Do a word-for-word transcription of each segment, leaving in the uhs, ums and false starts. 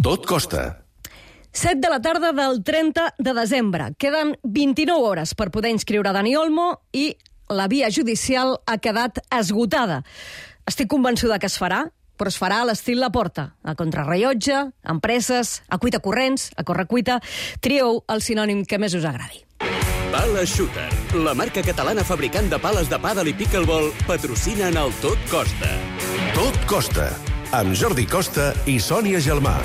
Tot costa. set de la tarda del trenta de desembre. Queden vint-i-nou hores per poder inscriure Dani Olmo i la via judicial ha quedat esgotada. Estic convençuda que es farà, però es farà a l'estil Laporta, a contrarrellotge, a empreses, a cuita corrents, a correcuita. Trieu el sinònim que més us agradi. Pala Shooter, la marca catalana fabricant de pales de pàdel i pickleball, patrocina en el Tot Costa. Tot costa, amb Jordi Costa i Sònia Gelmà.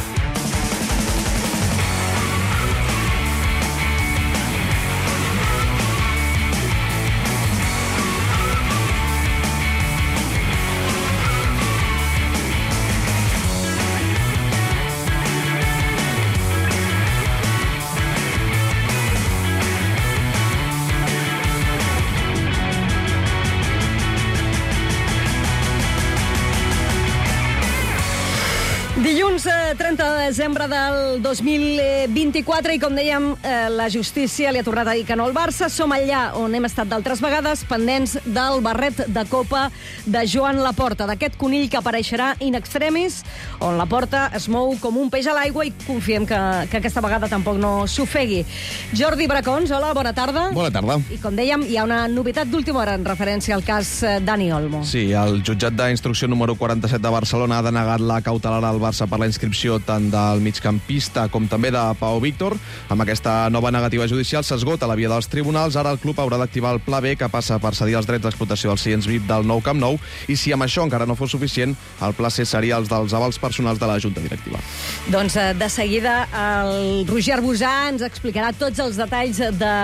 Dilluns trenta de desembre del dos mil vint-i-quatre i, com dèiem, la justícia li ha tornat a dir que no al Barça. Som allà on hem estat d'altres vegades, pendents del barret de copa de Joan Laporta, d'aquest conill que apareixerà in extremis, on Laporta es mou com un peix a l'aigua i confiem que, que aquesta vegada tampoc no s'ofegui. Jordi Bracons, hola, bona tarda. Bona tarda. I, com dèiem, hi ha una novetat d'última hora en referència al cas Dani Olmo. Sí, el jutjat d'instrucció número quaranta-set de Barcelona ha denegat la cautelar al Barça per la inscripció tant del migcampista com també de Pau Víctor. Amb aquesta nova negativa judicial s'esgota la via dels tribunals. Ara el club haurà d'activar el Pla B, que passa per cedir els drets d'explotació dels seients V I P del nou Camp Nou, i si amb això encara no fos suficient, el Pla C seria els dels avals personals de la Junta Directiva. Doncs de seguida el Roger Arbusà ens explicarà tots els detalls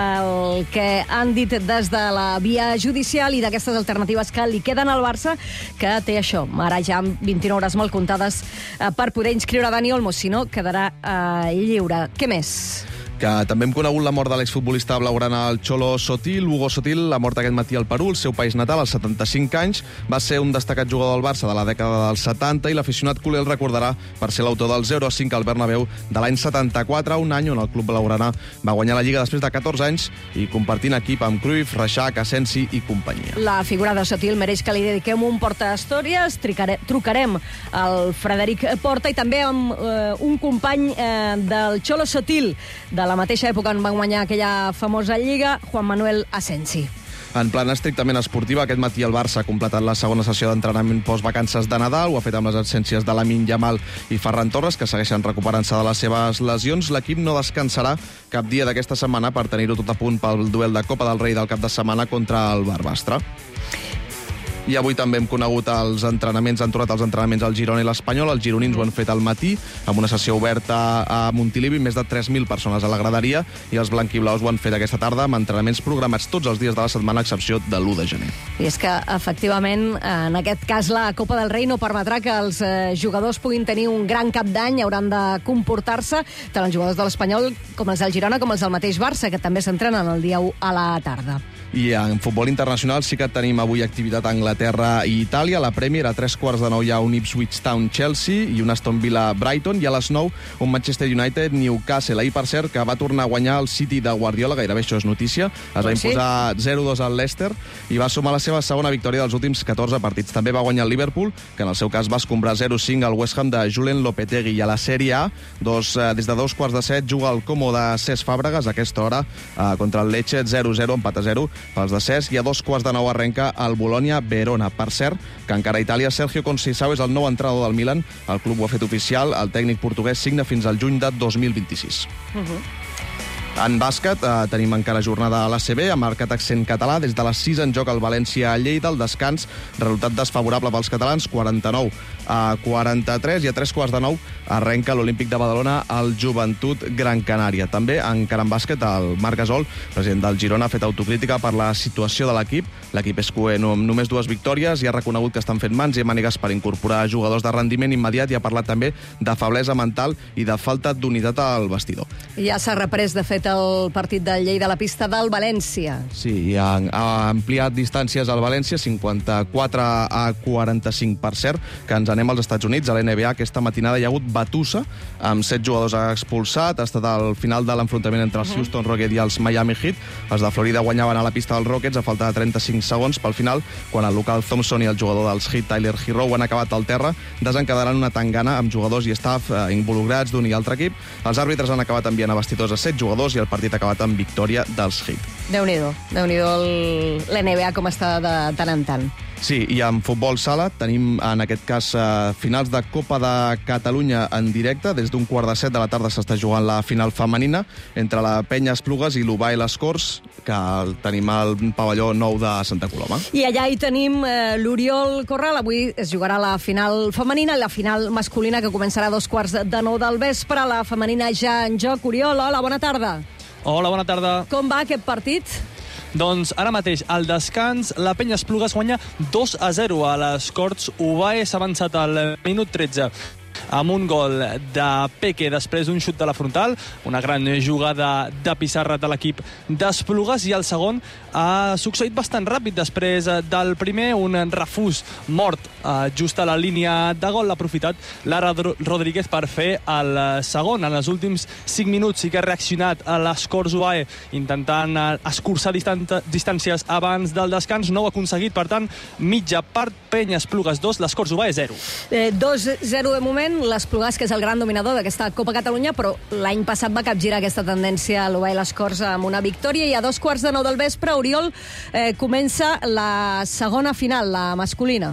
del que han dit des de la via judicial i d'aquestes alternatives que li queden al Barça, que té això, ara ja amb vint-i-nou hores mal comptades per poder inscriure Dani Olmo, si no, quedarà eh, lliure. Què més? Que també hem conegut la mort de l'exfutbolista blaugrana el Cholo Sotil. Hugo Sotil ha mort aquest matí al Perú, el seu país natal, als setanta-cinc anys. Va ser un destacat jugador del Barça de la dècada dels setanta i l'aficionat culer el recordarà per ser l'autor del zero a cinc al Bernabéu de l'any setanta-quatre, un any on el club blaugrana va guanyar la Lliga després de catorze anys i compartint equip amb Cruyff, Reixac, Asensi i companyia. La figura de Sotil mereix que li dediquem un porta-històries. Trucarem al Frederic Porta i també amb eh, un company eh, del Cholo Sotil, de la mateixa època on van guanyar aquella famosa Lliga, Juan Manuel Asensi. En plan estrictament esportiva, aquest matí el Barça ha completat la segona sessió d'entrenament post-vacances de Nadal. Ho ha fet amb les absències de Lamine Yamal i Ferran Torres, que segueixen recuperant-se de les seves lesions. L'equip no descansarà cap dia d'aquesta setmana per tenir-ho tot a punt pel duel de Copa del Rei del cap de setmana contra el Barbastre. I avui també hem conegut els entrenaments, han tornat els entrenaments al Girona i l'Espanyol. Els gironins ho han fet al matí, amb una sessió oberta a Montilivi, més de tres mil persones a la graderia, i els blanquiblaus ho han fet aquesta tarda amb entrenaments programats tots els dies de la setmana, a excepció de l'u de gener. I és que, efectivament, en aquest cas la Copa del Rei no permetrà que els jugadors puguin tenir un gran cap d'any, hauran de comportar-se, tant els jugadors de l'Espanyol com els del Girona, com els del mateix Barça, que també s'entrenen el dia u a la tarda. I en futbol internacional sí que tenim avui activitat a Anglaterra i Itàlia. La Premier, a tres quarts de nou hi ha un Ipswich Town Chelsea i un Aston Villa Brighton, i a les nou un Manchester United Newcastle. Ahir, per cert, que va tornar a guanyar el City de Guardiola, gairebé això és notícia. Es va imposar zero dos al Leicester i va sumar la seva segona victòria dels últims catorze partits. També va guanyar el Liverpool, que en el seu cas va escombrar zero cinc al West Ham de Julen Lopetegui. I a la Sèrie A, dos, eh, des de dos quarts de set, juga el Como de Cesc Fàbregas a aquesta hora eh, contra el Lecce, zero zero, empat a zero pels de Cesc, i a dos quarts de nou arrenca el Bologna-Verona. Per cert, que encara a Itàlia, Sergio Conceição és el nou entrenador del Milan. El club ho ha fet oficial, el tècnic portuguès signa fins al juny de dos mil vint-i-sis. Uh-huh. En bàsquet eh, tenim encara jornada a l'A C B, ha marcat accent català. Des de les sis en joc el València a Lleida, el descans, resultat desfavorable pels catalans, quaranta-nou a quaranta-tres, i a tres quarts de nou arrenca l'Olímpic de Badalona al Joventut Gran Canària. També, encara en bàsquet, el Marc Gasol, president del Girona, ha fet autocrítica per la situació de l'equip. L'equip és coent amb només dues victòries i ha reconegut que estan fent mans i mànigues per incorporar jugadors de rendiment immediat, i ha parlat també de feblesa mental i de falta d'unitat al vestidor. Ja s'ha reprès, de fet, el partit del Lleida a la pista del València. Sí, i ha, ha ampliat distàncies al València, cinquanta-quatre a quaranta-cinc, per cert, que ens anem als Estats Units, a l'N B A. Aquesta matinada hi ha hagut batussa, amb set jugadors expulsats. Ha estat el final de l'enfrontament entre els Houston Rockets i els Miami Heat. Els de Florida guanyaven a la pista dels Rockets a falta de trenta-cinc segons pel final, quan el local Thompson i el jugador dels Heat, Tyler Herro, han acabat al terra, desencadenant una tangana amb jugadors i staff eh, involucrats d'un i altre equip. Els àrbitres han acabat enviant a vestidors a set jugadors i el partit ha acabat amb victòria dels Heat. Déu-n'hi-do, Déu-n'hi-do l'N B A com està de tant en tant. Sí, i en futbol sala tenim, en aquest cas, eh, finals de Copa de Catalunya en directe. Des d'un quart de set de la tarda s'està jugant la final femenina entre la Penya Esplugues i l'U B A i les Corts, que el tenim al pavelló nou de Santa Coloma. I allà hi tenim eh, l'Oriol Corral. Avui es jugarà la final femenina i la final masculina, que començarà a dos quarts de nou del vespre. La femenina ja en joc. Oriol, hola, bona tarda. Hola, bona tarda. Com va aquest partit? Doncs ara mateix, al descans, la Penya Esplugues guanya dos a zero a les Corts. U B A s'ha avançat al minut tretze amb un gol de Peque després d'un xut de la frontal, una gran jugada de pissarra de l'equip d'Esplugues, i el segon ha succeït bastant ràpid després del primer, un refús mort eh, just a la línia de gol. L'ha aprofitat Lara Rodríguez per fer el segon. En els últims cinc minuts sí que ha reaccionat a les Corts U A E, intentant escurçar distàncies abans del descans. No ho ha aconseguit, per tant, mitja part, Penya Esplugues dos, les Corts U A E zero. Eh, dos zero de moment. L'Esplugues, que és el gran dominador d'aquesta Copa Catalunya, però l'any passat va capgirar aquesta tendència a l'U B A i les Corts amb una victòria. I a dos quarts de nou del vespre, Oriol, eh, comença la segona final, la masculina.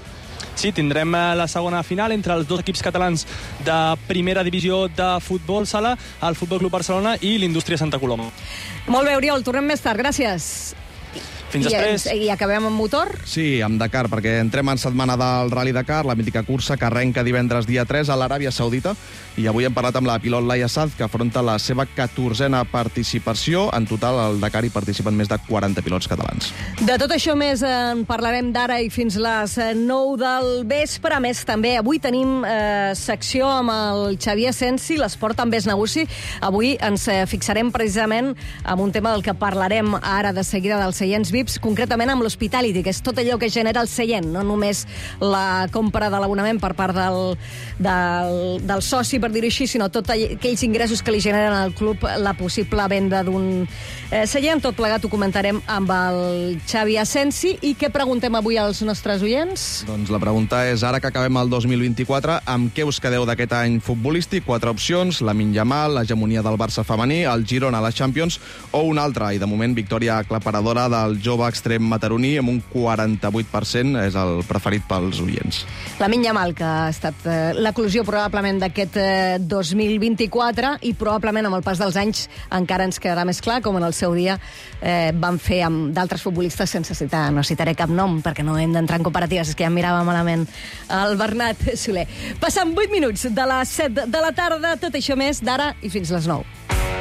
Sí, tindrem la segona final entre els dos equips catalans de primera divisió de futbol sala, el Futbol Club Barcelona i l'Indústria Santa Coloma. Molt bé, Oriol, tornem més tard. Gràcies. Fins després. I, I acabem amb motor? Sí, amb Dakar, perquè entrem en setmana del Rally Dakar, la mítica cursa que arrenca divendres dia tres a l'Aràbia Saudita, i avui hem parlat amb la pilot Laia Saz, que afronta la seva catorzena participació. En total, al Dakar hi participen més de quaranta pilots catalans. De tot això més en parlarem d'ara i fins les nou del vespre. A més, també avui tenim eh, secció amb el Xavier Sensi, l'esport també és negoci. Avui ens eh, fixarem precisament en un tema del que parlarem ara de seguida, dels seients V I Ps, concretament amb l'hospitality, que és tot allò que genera el seient, no només la compra de l'abonament per part del, del, del soci, per dir-ho així, sinó tots aquells ingressos que li generen al club la possible venda d'un eh, seient. Tot plegat ho comentarem amb el Xavi Asensi. I què preguntem avui als nostres oients? Doncs la pregunta és, ara que acabem el dos mil vint-i-quatre, amb què us quedeu d'aquest any futbolístic? Quatre opcions: Lamine Yamal, l'hegemonia del Barça femení, el Girona a la Champions o una altra. I de moment, victòria aclaparadora del jove extrem mataroní amb un quaranta-vuit per cent, és el preferit pels oients. Lamine Yamal, que ha estat eh, l'eclosió probablement d'aquest eh, dos mil vint-i-quatre, i probablement amb el pas dels anys encara ens quedarà més clar, com en el seu dia eh, van fer amb d'altres futbolistes, sense citar, no citaré cap nom perquè no hem d'entrar en comparatives, és que ja em mirava malament el Bernat Soler. Passant vuit minuts de les set de la tarda, tot això més d'ara i fins les nou.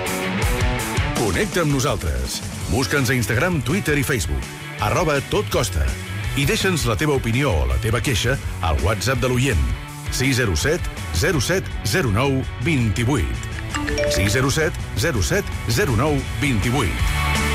Connecta amb nosaltres. Busca'ns a Instagram, Twitter i Facebook. Arroba Tot Costa. I deixa'ns la teva opinió o la teva queixa al WhatsApp de l'oient. sis zero set zero set zero nou dos vuit. sis zero set zero set zero nou dos vuit.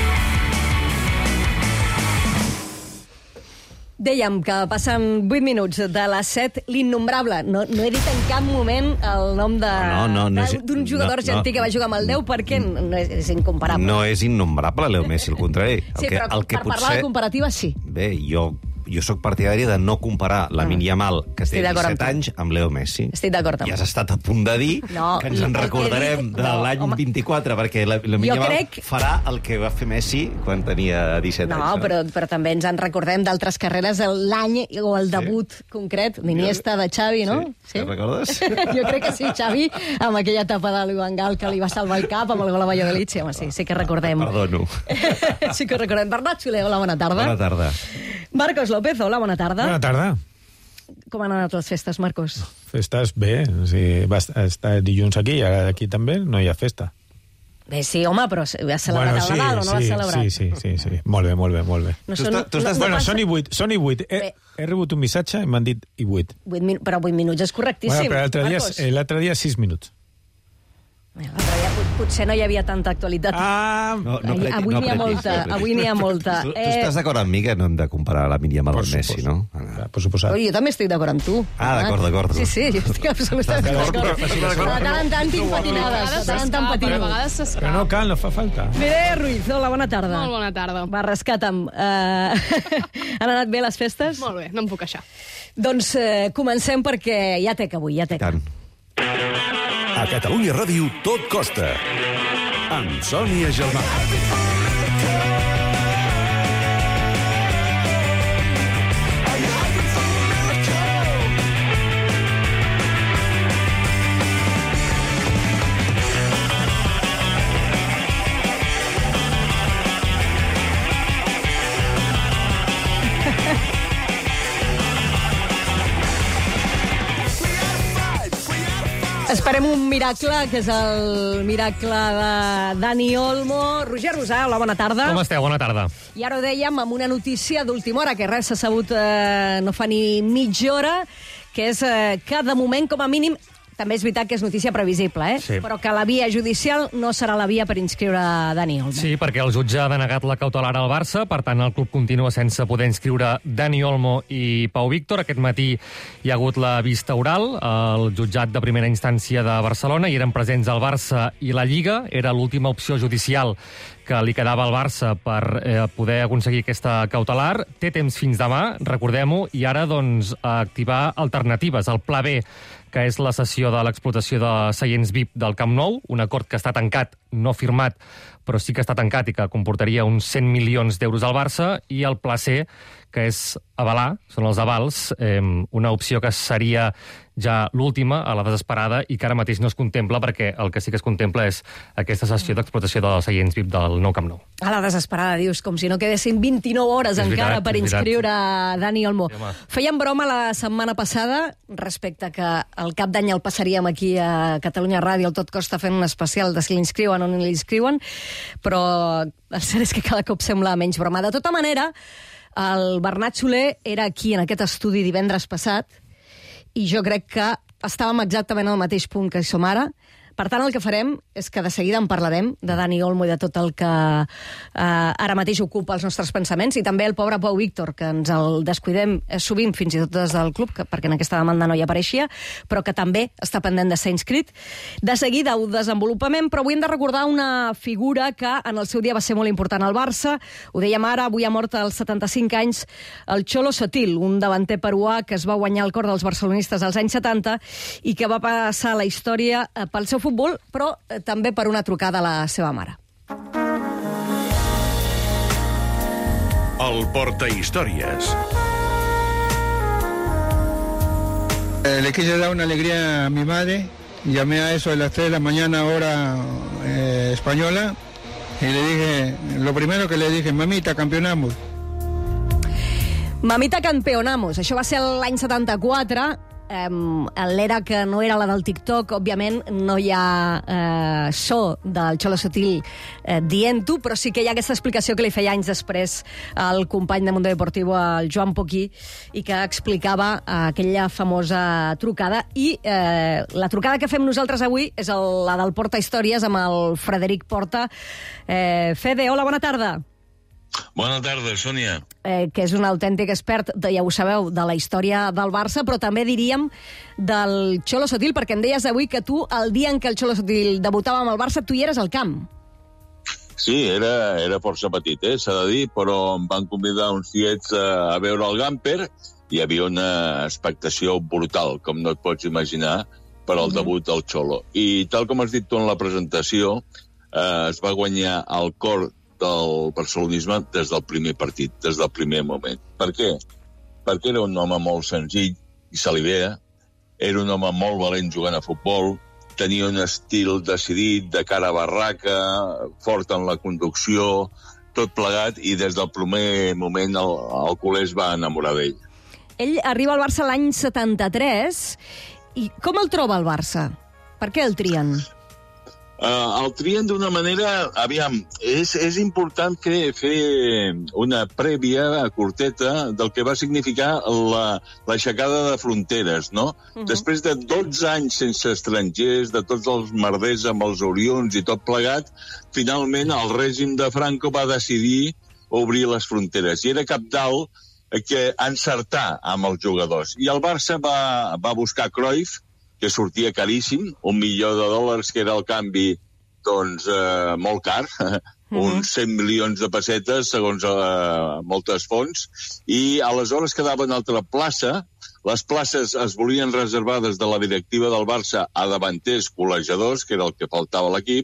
Dèiem que passen vuit minuts de les set, l'innombrable. No, no he dit en cap moment el nom de, no, no, no és, d'un jugador no, argentí no, que va jugar amb el deu, perquè no és, és incomparable. No és innombrable, Leo Messi, al contrari. El Sí, que, però el que per potser... parlar de comparativa, sí. Bé, jo... Jo sóc partidari de no comparar Lamine Yamal, que té disset anys, amb Leo Messi. Estic d'acord amb I has estat a punt de dir no, que ens en recordarem dit, de no, l'any home. vint-i-quatre, perquè Lamine Yamal crec... farà el que va fer Messi quan tenia disset no, anys. No, però, però també ens en recordem d'altres carreres, l'any o el debut sí. concret, l'Iniesta de Xavi, no? Sí, sí? Te'n recordes? Jo crec que sí, Xavi, amb aquella etapa de Luan Gal que li va salvar el cap amb el gol a Valladolid. Sí, home, sí, sí que recordem. Perdono. Sí que recordem. Bernat Soler, hola, bona tarda. Bona tarda. Marcos López, hola, bona tarda. Bona tarda. Com han anat les festes, Marcos? Festes bé, o sigui, va estar dilluns aquí i ara aquí també no hi ha festa. Bé, sí, home, però has celebrat bueno, sí, el Nadal o no sí, l'has celebrat? Sí, sí, sí, sí, molt bé, molt bé, molt bé. No, tu són, estàs, tu estàs, no, bueno, no són i vuit, són i vuit. He, he rebut un missatge i m'han dit i vuit. vuit min, però vuit minuts és correctíssim, bueno, però l'altre dia, Marcos. l'altre dia sis minuts. L'altre dia Potser no hi havia tanta actualitat. Ah, No, no preti- avui no n'hi ha pretis, molta, no pretis. avui n'hi ha molta. Tu, tu estàs d'acord amb mi que no hem de comparar la Míriam amb el Messi, no? Ah, per suposat. Oi, jo també estic d'acord amb tu. Ah, d'acord, d'acord. Sí, sí, jo estic absolutament d'acord. De tant en tant tinc patinades, de tant en tant Però a patino. vegades Però s'escapa. no cal, no fa falta. Mireia Ruiz, hola, bona tarda. Molt bona tarda. Va, rescata'm. Uh, han anat bé les festes? Molt bé, no em puc queixar. Doncs uh, comencem perquè ja tec avui, ja tec. Tant. A Catalunya Ràdio tot costa. Amb Sònia Gelmà. Esperem un miracle, que és el miracle de Dani Olmo. Roger Rosà, hola, bona tarda. Com esteu? Bona tarda. I ara ho dèiem amb una notícia d'última hora, que res s'ha sabut eh, no fa ni mitja hora, que és eh, que de moment, com a mínim, també és veritat que és notícia previsible, eh? Sí. Però que la via judicial no serà la via per inscriure Dani Olmo. Sí, perquè el jutge ha denegat la cautelar al Barça, per tant el club continua sense poder inscriure Dani Olmo i Pau Víctor. Aquest matí hi ha hagut la vista oral al jutjat de primera instància de Barcelona i eren presents el Barça i la Lliga. Era l'última opció judicial que li quedava al Barça per eh, poder aconseguir aquesta cautelar. Té temps fins demà, recordem-ho, i ara doncs activar alternatives. El pla B, que és la cessió de l'explotació de seients V I P del Camp Nou, un acord que està tancat, no firmat, però sí que està tancat i que comportaria uns cent milions d'euros al Barça, i el pla C, que és avalar, són els avals, eh, una opció que seria ja l'última, a la desesperada, i que ara mateix no es contempla, perquè el que sí que es contempla és aquesta cessió d'explotació dels seients V I P del nou Camp Nou. A la desesperada, dius, com si no quedessin vint-i-nou hores És encara veritat, per és veritat. inscriure Dani Olmo. Sí, home. Fèiem broma la setmana passada respecte que el cap d'any el passaríem aquí a Catalunya Ràdio, al Tot Costa, fent un especial de si l'inscriuen o no l'inscriuen, però el cert és que cada cop sembla menys broma. De tota manera, el Bernat Soler era aquí, en aquest estudi, divendres passat, i jo crec que estàvem exactament al mateix punt que som ara. Per tant, el que farem és que de seguida en parlarem de Dani Olmo i de tot el que eh, ara mateix ocupa els nostres pensaments, i també el pobre Pau Víctor, que ens el descuidem eh, sovint, fins i tot des del club, que, perquè en aquesta demanda no hi apareixia, però que també està pendent de ser inscrit. De seguida ho desenvolupament, però avui hem de recordar una figura que en el seu dia va ser molt important al Barça. Ho dèiem ara, avui ha mort als setanta-cinc anys el Cholo Sotil, un davanter peruà que es va guanyar el cor dels barcelonistes als anys setanta i que va passar a la història eh, pel seu futbol, però eh, també per una trucada a la seva mare. El Portahistòries. Eh, le quise dar una alegría a mi madre. Llamé a eso de las tres de la mañana, hora eh, española, y le dije, lo primero que le dije, mamita, campeonamos. Mamita, campeonamos. Això va ser l'any setanta-quatre. Um, l'era que no era la del TikTok, òbviament no hi ha uh, so del Cholo Sotil uh, dient-ho, però sí que hi ha aquesta explicació que li feia anys després al company de Mundo Deportivo, el Joan Poquí, i que explicava uh, aquella famosa trucada. I uh, la trucada que fem nosaltres avui és el, la del Porta Històries amb el Frederic Porta. Uh, Fede, hola, bona tarda. Bona tarda, Sònia. Eh, que és un autèntic expert, de, ja ho sabeu, de la història del Barça, però també diríem del Cholo Sotil, perquè em deies avui que tu, el dia en què el Cholo Sotil debutava amb el Barça, tu hi eres al camp. Sí, era, era força petit, eh, s'ha de dir, però em van convidar uns tiets a, a veure el Gamper i hi havia una expectació brutal, com no et pots imaginar, per al Mhm. debut del Cholo. I tal com has dit tu en la presentació, eh, es va guanyar el cor del barcelonisme des del primer partit, des del primer moment. Per què? Perquè era un home molt senzill i se li veia. Era un home molt valent jugant a futbol, tenia un estil decidit, de cara a barraca, fort en la conducció, tot plegat, i des del primer moment el, el culer es va enamorar d'ell. Ell arriba al Barça l'any setanta-tres, i com el troba el Barça? Per què el trien? Uh, el trien d'una manera... Aviam, és, és important fer, fer una prèvia curteta del que va significar la, l'aixecada de fronteres, no? Uh-huh. Després de dotze anys sense estrangers, de tots els merders amb els orions i tot plegat, finalment el règim de Franco va decidir obrir les fronteres. I era cabdal que encertar amb els jugadors. I el Barça va, va buscar Cruyff, que sortia caríssim, un milió de dòlars, que era el canvi, doncs, eh, molt car, mm-hmm. uns cent milions de pessetes, segons eh, moltes fonts, i aleshores quedava una altra plaça. Les places es volien reservades de la directiva del Barça a davanters col·legiadors, que era el que faltava a l'equip,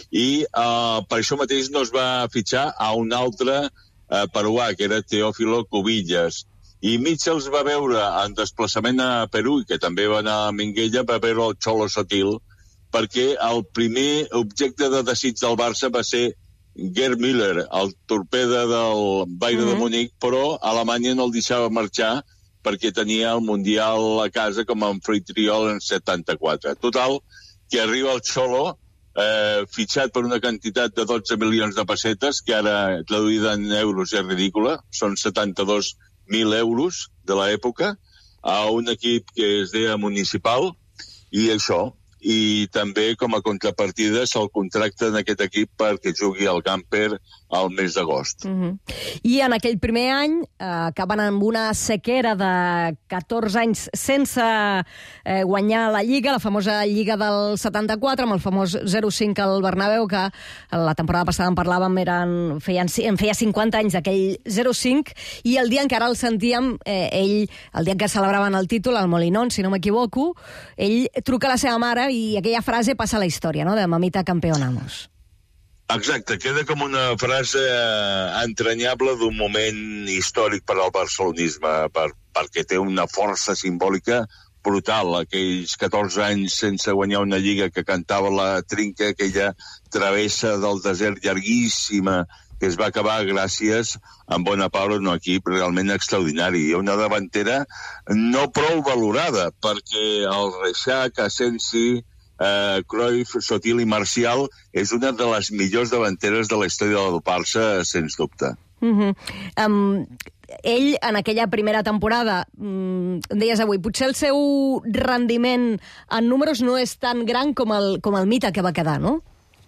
i eh, per això mateix no es va fitxar a un altre eh, peruà, que era Teófilo Cubillas. I Mitchell va veure en desplaçament a Perú, que també va anar a Minguella, va veure el Cholo Sotil, perquè el primer objecte de desig del Barça va ser Gerd Müller, el torpede del Bayern mm-hmm. de Múnich, però Alemanya no el deixava marxar perquè tenia el Mundial a casa com a anfitrió en setanta-quatre. Total, que arriba el Cholo, eh, fitxat per una quantitat de dotze milions de pessetes, que ara, traduïda en euros, és ridícula, són setanta-dos mil euros de l'època, a un equip que es deia Municipal, i això. I també, com a contrapartida, se'l contracta en aquest equip perquè jugui al Camper al mes d'agost. Mm-hmm. I en aquell primer any eh, acaben amb una sequera de catorze anys sense eh, guanyar la Lliga, la famosa Lliga del setanta-quatre, amb el famós zero cinc al Bernabéu, que la temporada passada en parlàvem, eren, feien, en feia cinquanta anys d'aquell zero cinc, i el dia en què ara el sentíem, eh, ell, el dia en què celebraven el títol, al Molinón, si no m'equivoco, ell truca a la seva mare i aquella frase passa a la història, no?, de mamita campeonamos. Exacte, queda com una frase entranyable d'un moment històric per al barcelonisme, per, perquè té una força simbòlica brutal. Aquells catorze anys sense guanyar una lliga, que cantava la trinca, aquella travessa del desert llarguíssima, que es va acabar gràcies, en bona part, a un equip realment extraordinari. Hi ha una davantera no prou valorada, perquè el Reixac, Asensi, eh, Cruyff, Sotil i Marcial és una de les millors davanteres de la història del Barça, sens dubte. Mm-hmm. Um, ell, en aquella primera temporada, um, deies avui, potser el seu rendiment en números no és tan gran com el, com el mite que va quedar, no?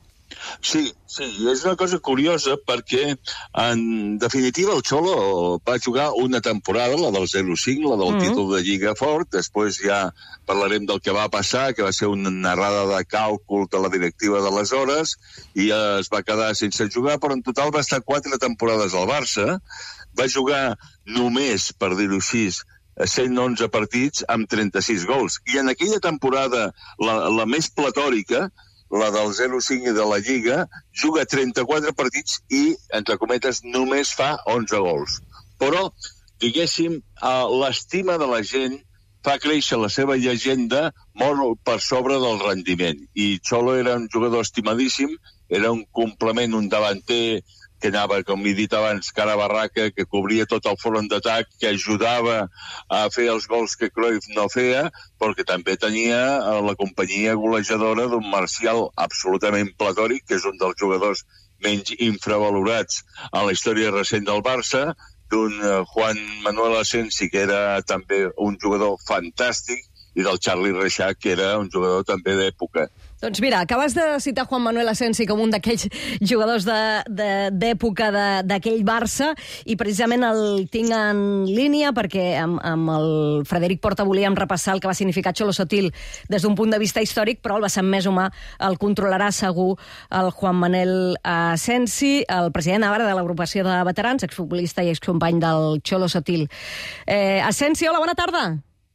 Sí, sí, és una cosa curiosa perquè, en definitiva, el Cholo va jugar una temporada, la del zero cinc, la del mm-hmm. títol de Lliga fort, després ja parlarem del que va passar, que va ser una narrada de càlcul de la directiva d'aleshores, i es va quedar sense jugar, però en total va estar quatre temporades al Barça, va jugar només, per dir-ho així, cent onze partits amb trenta-sis gols, i en aquella temporada, la, la més platòrica, la del zero cinc i de la Lliga, juga trenta-quatre partits i, entre cometes, només fa onze gols. Però, diguéssim, l'estima de la gent fa créixer la seva llegenda molt per sobre del rendiment. I Cholo era un jugador estimadíssim, era un complement, un davanter que anava, com he dit abans, cara barraca, que cobria tot el front d'atac, que ajudava a fer els gols que Cruyff no feia, perquè també tenia la companyia golejadora d'un Marcial absolutament platòric, que és un dels jugadors menys infravalorats en la història recent del Barça, d'un Juan Manuel Asensi, que era també un jugador fantàstic, i del Charlie Reixac, que era un jugador també d'època. Doncs mira, acabes de citar Juan Manuel Asensi com un d'aquells jugadors d'època d'aquell Barça, i precisament el tinc en línia perquè amb, amb el Frederic Porta volíem repassar el que va significar Cholo Sotil des d'un punt de vista històric, però el vessant més humà el controlarà segur el Juan Manuel Asensi, el president ara de l'agrupació de veterans, exfutbolista i excompany del Cholo Sotil. Eh, Asensi, hola, bona tarda.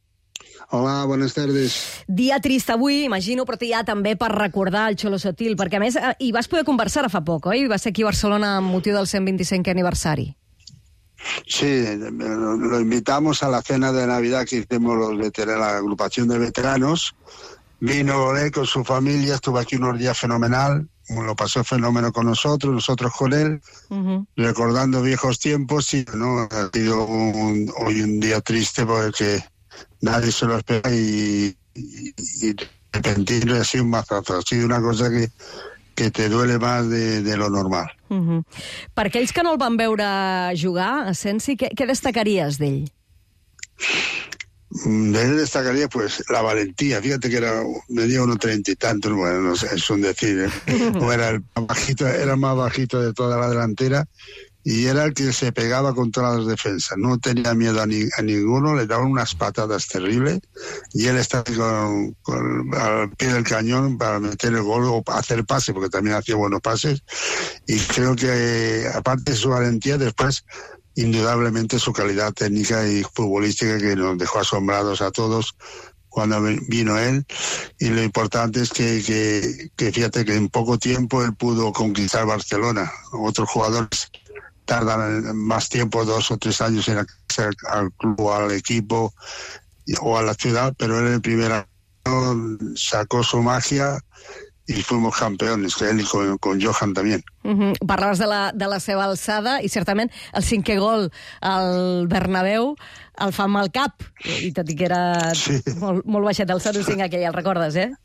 Hola, buenas tardes. Dia trist avui, imagino, però ja també per recordar el Cholo Sotil, perquè a més hi vas poder conversar fa poc, oi? Va ser aquí a Barcelona amb motiu del cent vint-i-cinquè aniversari. Sí, lo invitamos a la cena de Navidad que hicimos los veteranos, la agrupación de veteranos. Vino Olé con su familia, estuvo aquí unos días fenomenal, lo pasó fenómeno con nosotros, nosotros con él, uh-huh. recordando viejos tiempos, y no, ha sido hoy un día triste porque nadie se lo espera y, y, y repentino ha sido un mazazo. Ha sido una cosa que, que te duele más de, de lo normal. Uh-huh. Per aquells que no el van veure jugar, Asensi, què, què destacaries d'ell? De él destacaría pues la valentía. Fíjate que era medía unos treinta y tantos, bueno, no sé, es un decir, ¿eh? O era el más bajito, era el más bajito de toda la delantera y era el que se pegaba con todas las defensas. No tenía miedo a, ni, a ninguno, le daban unas patadas terribles y él estaba con, con, al pie del cañón para meter el gol o hacer pase, porque también hacía buenos pases. Y creo que, aparte de su valentía, después indudablemente su calidad técnica y futbolística, que nos dejó asombrados a todos cuando vino él. Y lo importante es que, que, que fíjate que en poco tiempo él pudo conquistar Barcelona. Otros jugadores tardan más tiempo, dos o tres años en acceder al club o al equipo o a la ciudad, pero él en el primer año sacó su magia i fuimos campeones, que él y con, con Johan también. Uh-huh. Parlaves de la, de la seva alçada i certament el cinquè gol al Bernabéu el fa amb el cap, i tot i que era sí. molt, molt baixet el zero cinc aquell, el recordes, eh?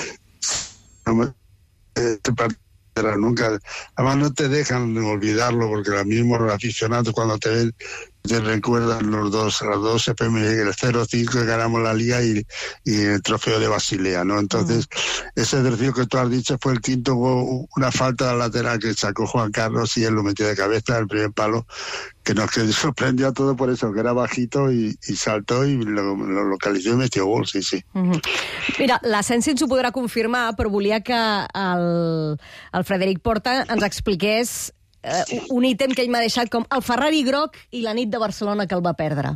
No, eh, nunca, además no te dejan olvidarlo, porque los mismos aficionados cuando te ven te recuerdan los dos, los dos C P M, el cero cinco que ganamos la Liga y, y el trofeo de Basilea, ¿no? Entonces, mm. ese ejercicio que tú has dicho fue el quinto gol, una falta lateral que sacó Juan Carlos y él lo metió de cabeza, el primer palo, que nos sorprendió a todos por eso, que era bajito y, y saltó y lo, lo localizó y metió gol, sí, sí. Mm-hmm. Mira, l'Asensi ens ho podrà confirmar, però volia que el, el Frederic Porta ens expliqués Uh, un ítem que ell m'ha deixat com el Ferrari groc i la nit de Barcelona que el va perdre.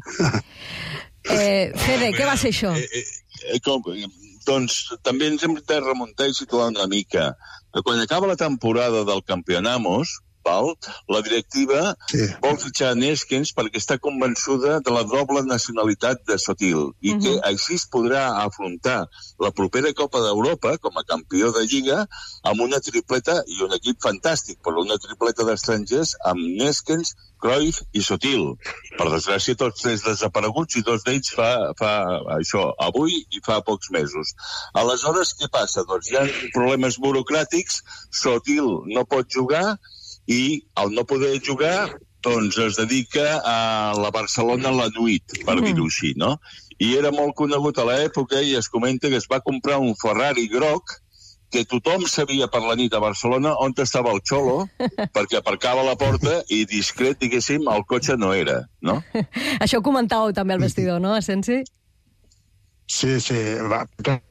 eh, Fede, què va ser això? Eh, eh, com, doncs també ens hem de remuntar i situar una mica. Quan acaba la temporada del Campeonamos, val, la directiva sí. vol fitxar Neskens perquè està convençuda de la doble nacionalitat de Sotil i uh-huh. que així es podrà afrontar la propera Copa d'Europa com a campió de Lliga amb una tripleta i un equip fantàstic, però una tripleta d'estrangers amb Neskens, Cruyff i Sotil. Per desgràcia, tots tres desapareguts i dos d'ells fa, fa això avui i fa pocs mesos. Aleshores, què passa? Doncs hi ha problemes burocràtics, Sotil no pot jugar i al no poder jugar doncs es dedica a la Barcelona la nuit, per mm. dir-ho així, no? I era molt conegut a l'època i es comenta que es va comprar un Ferrari groc que tothom sabia per la nit a Barcelona on estava el Xolo, perquè aparcava a la porta i discret, diguéssim, el cotxe no era, no? Això ho comentàveu també al vestidor, no, Asensi? Sí, sí, va...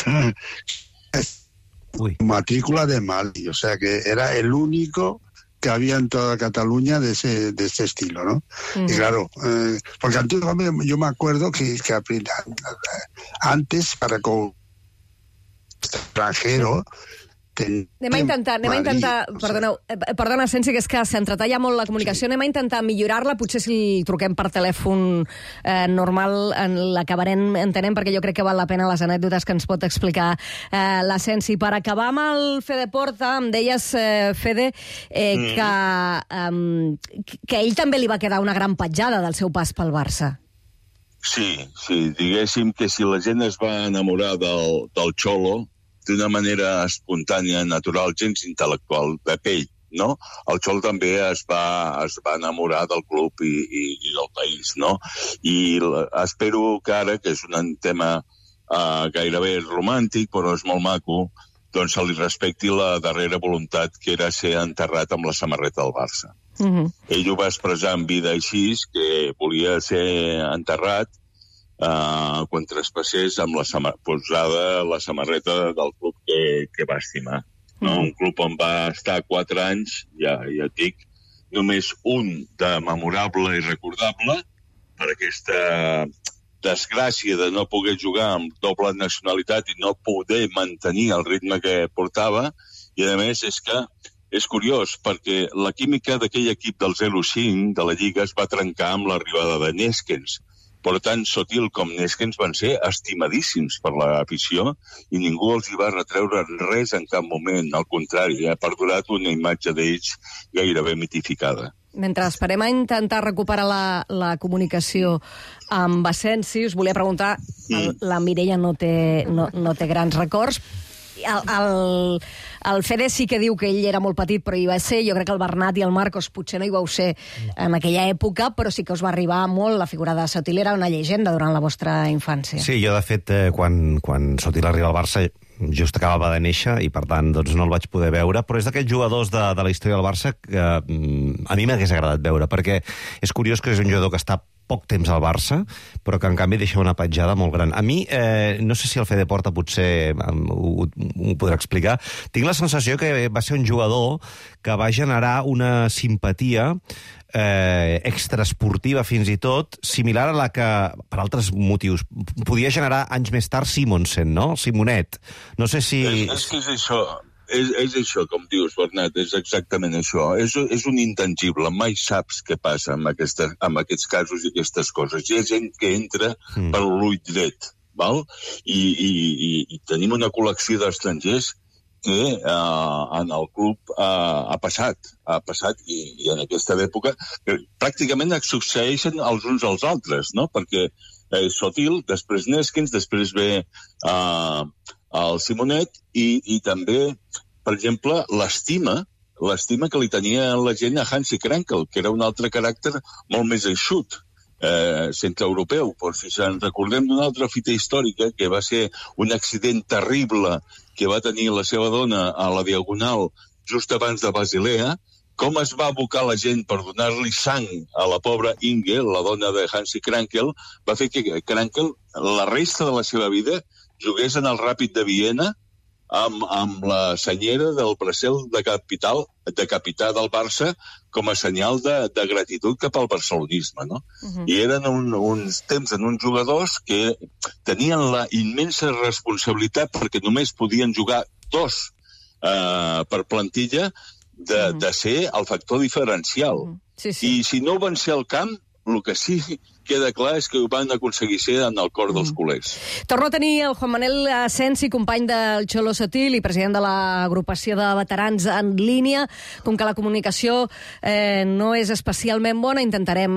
Uy. Matrícula de Mali, o sea que era el único que había en toda Cataluña de ese, de ese estilo, ¿no? Mm. Y claro, eh, porque antiguamente yo me acuerdo que, que antes para con extranjero Anem a intentar, anem a intentar perdoneu, perdona, Asensi, que és que s'entretalla molt la comunicació, anem a intentar millorar-la, potser si li truquem per telèfon eh, normal l'acabarem entenent, perquè jo crec que val la pena les anècdotes que ens pot explicar eh, l'Asensi. Per acabar amb el Fede Porta, em deies, eh, Fede, eh, mm. que, eh, que ell també li va quedar una gran petjada del seu pas pel Barça. Sí, sí, diguéssim que si la gent es va enamorar del, del Xolo d'una manera espontània, natural, gens intel·lectual, de pell, no? El Xolo també es va, es va enamorar del club i, i, i del país, no? I espero que ara, que és un tema uh, gairebé romàntic, però és molt maco, doncs se li respecti la darrera voluntat, que era ser enterrat amb la samarreta del Barça. Mm-hmm. Ell ho va expressar en vida així, que volia ser enterrat Uh, quan traspassés amb la samar- posada la samarreta del club que, que va estimar. No? Mm. Un club on va estar quatre anys, ja, ja et dic, només un de memorable i recordable per aquesta desgràcia de no poder jugar amb doble nacionalitat i no poder mantenir el ritme que portava, i a més és que és curiós perquè la química d'aquell equip del zero cinc de la Lliga es va trencar amb l'arribada de Neskens. Per tant, Sotil com Neskens van ser estimadíssims per l'afició i ningú els hi va retreure res en cap moment. Al contrari, ha perdurat una imatge d'ells gairebé mitificada. Mentre esperem a intentar recuperar la, la comunicació amb Asensi, us volia preguntar, el, la Mireia no té, no, no té grans records, el, el, el Fede sí que diu que ell era molt petit, però hi va ser. Jo crec que el Bernat i el Marcos potser no hi vau ser en aquella època, però sí que us va arribar molt la figura de Sotil, era una llegenda durant la vostra infància. Sí, jo de fet, eh, quan, quan Sotil arriba al Barça, just acabava de néixer i per tant doncs, no el vaig poder veure, però és d'aquests jugadors de, de la història del Barça que mm, a mi m'hagués agradat veure, perquè és curiós que és un jugador que està poc temps al Barça, però que en canvi deixa una petjada molt gran. A mi, eh, no sé si el Fede Porta potser um, ho, ho podrà explicar, tinc la sensació que va ser un jugador que va generar una simpatia eh, extraesportiva fins i tot, similar a la que, per altres motius, podia generar anys més tard Simonsen, no? Simonet. No sé si... És, és que és això... És, és això, com dius, Bernat, és exactament això. És, és un intangible, mai saps què passa amb, aquesta, amb aquests casos i aquestes coses. Hi ha gent que entra mm. per l'ull dret, val? I, i, i, i tenim una col·lecció d'estrangers que eh, en el club eh, ha passat, ha passat i, i en aquesta època eh, pràcticament es succeeixen els uns als altres, no? Perquè eh, Sotil, després Neskens, després ve... Eh, el Simonet i, i també, per exemple, l'estima, l'estima que li tenia la gent a Hansi Krankel, que era un altre caràcter molt més eixut, eh, centreeuropeu. Però si ens recordem d'una altra fita històrica, que va ser un accident terrible que va tenir la seva dona a la Diagonal just abans de Basilea, com es va abocar la gent per donar-li sang a la pobra Inge, la dona de Hansi Krankel, va fer que Krankel, la resta de la seva vida, jugués en el Ràpid de Viena amb, amb la senyera del bracel de capital, de capità del Barça com a senyal de, de gratitud cap al barcelonisme, no? Uh-huh. I eren un, uns temps en uns jugadors que tenien la immensa responsabilitat perquè només podien jugar dos eh, per plantilla de, uh-huh. de ser el factor diferencial. Uh-huh. Sí, sí. I si no van ser al camp, el que sí queda clar és que ho van aconseguir ser en el cor dels culers. Mm. Torno a tenir el Juan Manuel Asensi, company del Xolo Sotil i president de l'agrupació de veterans en línia. Com que la comunicació eh, no és especialment bona, intentarem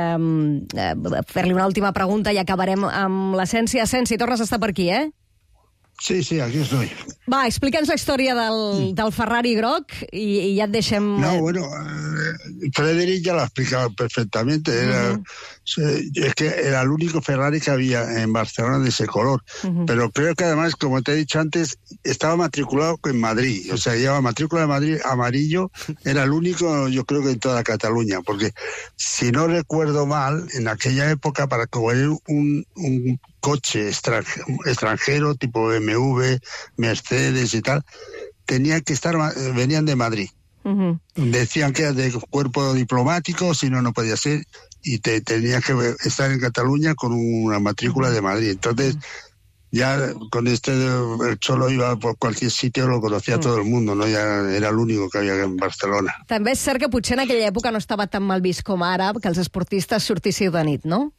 eh, fer-li una última pregunta i acabarem amb l'Asensi. Asensi, tornes a estar per aquí, eh? Sí, sí, aquí estoy. Va, explica'ns la història del, del Ferrari groc i, y ya deixem... No, bueno, eh, Frederic ya lo ha explicado perfectamente. Era, uh-huh. Es que era el único Ferrari que había en Barcelona de ese color. Uh-huh. Pero creo que además, como te he dicho antes, estaba matriculado en Madrid. O sea, llevaba matrícula de Madrid amarillo. Era el único, yo creo que en toda Cataluña. Porque, si no recuerdo mal, en aquella época, para coger un... un coche extranjero, extranjero tipo B M W, Mercedes y tal, tenía que estar, venían de Madrid. Uh-huh. Decían que era de cuerpo diplomático, si no, no podía ser, y te tenía que estar en Cataluña con una matrícula de Madrid. Entonces, ya con este, el Cholo iba por cualquier sitio, lo conocía uh-huh. todo el mundo, no ya era el único que había en Barcelona. També és cert que potser en aquella època no estava tan mal vist com ara, que els esportistes sortíssiu de nit, no?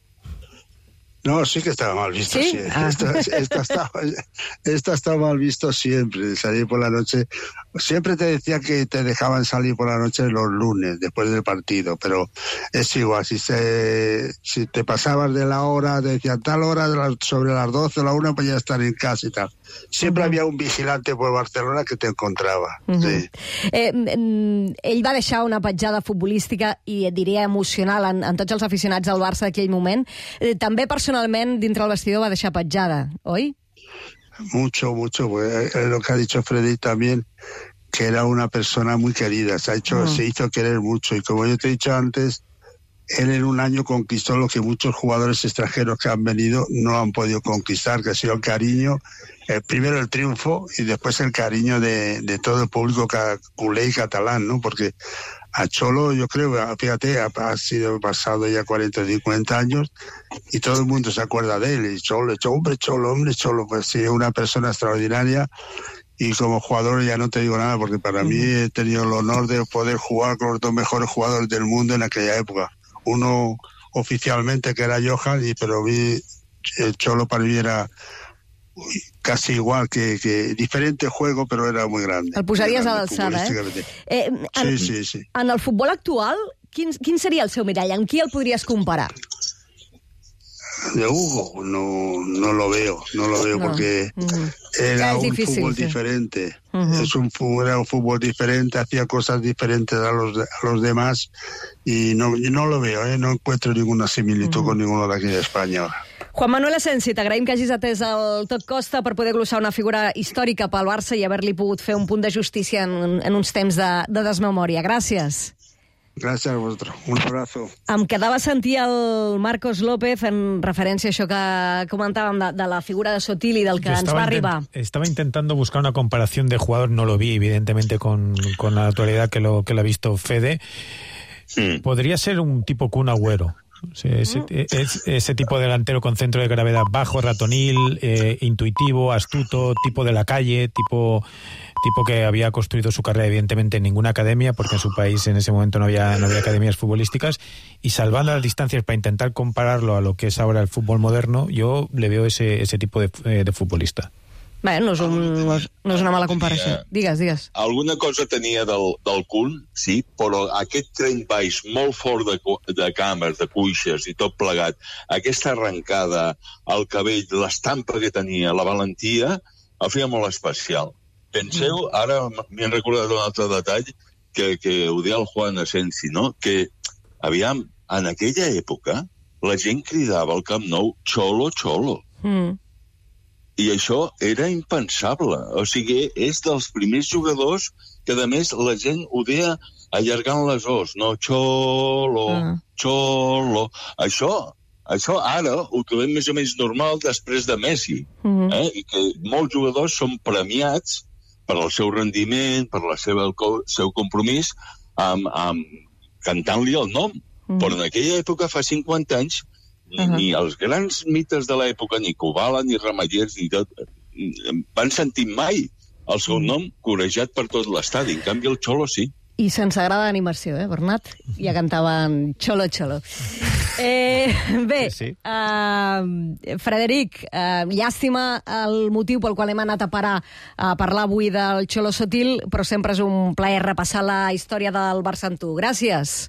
No, sí que estaba mal visto. ¿Sí? Sí. Ah. Esto, esto, estaba, esto estaba mal visto siempre, salir por la noche. Siempre te decía que te dejaban salir por la noche los lunes, después del partido, pero es igual. Si se, si te pasabas de la hora, te decían tal hora, de la, sobre las doce o la una, pues ya estar en casa y tal. Siempre uh-huh. había un vigilante por Barcelona que te encontraba. Uh-huh. Sí. Eh, ell va deixar una petjada futbolística i et diria emocional en, en tots els aficionats del Barça d'aquell moment. Eh, també personalment dintre el vestidor va deixar petjada, oi? Mucho, mucho. Pues, es lo que ha dicho Freddy también, que era una persona muy querida. Se ha hecho, uh-huh. se hizo querer mucho. Y como yo te he dicho antes, él en un año conquistó lo que muchos jugadores extranjeros que han venido no han podido conquistar, que ha sido el cariño, eh, primero el triunfo y después el cariño de, de todo el público culé y catalán, ¿no? Porque a Cholo, yo creo, fíjate, ha, ha sido pasado ya cuarenta o cincuenta años y todo el mundo se acuerda de él. Y Cholo, hombre, Cholo, hombre, Cholo, pues sí, una persona extraordinaria. Y como jugador ya no te digo nada, porque para uh-huh. mí he tenido el honor de poder jugar con los dos mejores jugadores del mundo en aquella época. Uno oficialmente que era Johan, y pero vi el Cholo para mí era casi igual que, que diferente juego, pero era muy grande. El posaries a l'alçada, eh? eh en, sí, sí, sí. En el futbol actual, quin, quin seria el seu mirall? Amb qui el podries comparar? De Hugo, no, no lo veo, no lo veo no. porque uh-huh. era un difícil, fútbol sí. diferente. Uh-huh. Es un fútbol, era un fútbol diferente, hacía cosas diferentes a los, a los demás y no, no lo veo, ¿eh? No encuentro ninguna similitud uh-huh. con ninguno de aquí de España ahora. Juan Manuel Asensi, t'agraïm que hagis atès el Tot Costa per poder glossar una figura històrica pel Barça i haver-li pogut fer un punt de justícia en, en uns temps de, de desmemòria. Gràcies. Gràcies a vosaltres. Un abrazo. Em quedava a sentir el Marcos López en referència a això que comentàvem de, de la figura de Sotil i del que ens va arribar. Estaba intentando buscar una comparación de jugador, no lo vi, evidentemente, con, con la actualidad que lo, que lo ha visto Fede. Sí. Podría ser un tipo Kun Agüero. Sí, ese, es, ese tipo de delantero con centro de gravedad bajo, ratonil, eh, intuitivo, astuto, tipo de la calle, tipo, tipo que había construido su carrera evidentemente en ninguna academia, porque en su país en ese momento no había, no había academias futbolísticas, y salvando las distancias para intentar compararlo a lo que es ahora el fútbol moderno, yo le veo ese, ese tipo de, eh, de futbolista. Bé, no és, un, no, és, no és una mala comparació. Digues, digues. Alguna cosa tenia del, del Kun, sí, però aquest tren baix molt fort de, de cames, de cuixes i tot plegat, aquesta arrencada, el cabell, l'estampa que tenia, la valentia, el feia molt especial. Penseu, ara m'he recordat un altre detall que, que ho deia el Juan Asensi, no? Que, aviam, en aquella època, la gent cridava al Camp Nou xolo, xolo. Mm. I això era impensable. O sigui, és dels primers jugadors que, a més, la gent ho deia allargant les os, no? Xolo, ah. xolo. Això, això ara ho trobem més o menys normal després de Messi. Uh-huh. eh? I que molts jugadors són premiats per el seu rendiment, per el seu, el seu compromís, amb, amb cantant-li el nom. Uh-huh. Però en aquella època, fa cinquanta anys, Ni, uh-huh. ni els grans mites de l'època, ni Kubala, ni Ramallers, ni tot, van sentir mai el seu nom corejat per tot l'estadi. En canvi, el Xolo sí. I sense grada d'animació, eh, Bernat? Ja cantaven Xolo, Xolo. Eh, bé, sí, sí. Uh, Frederic, uh, llàstima el motiu pel qual hem anat a parar a parlar avui del Xolo Sotil, però sempre és un plaer repassar la història del Barça amb tu. Gràcies.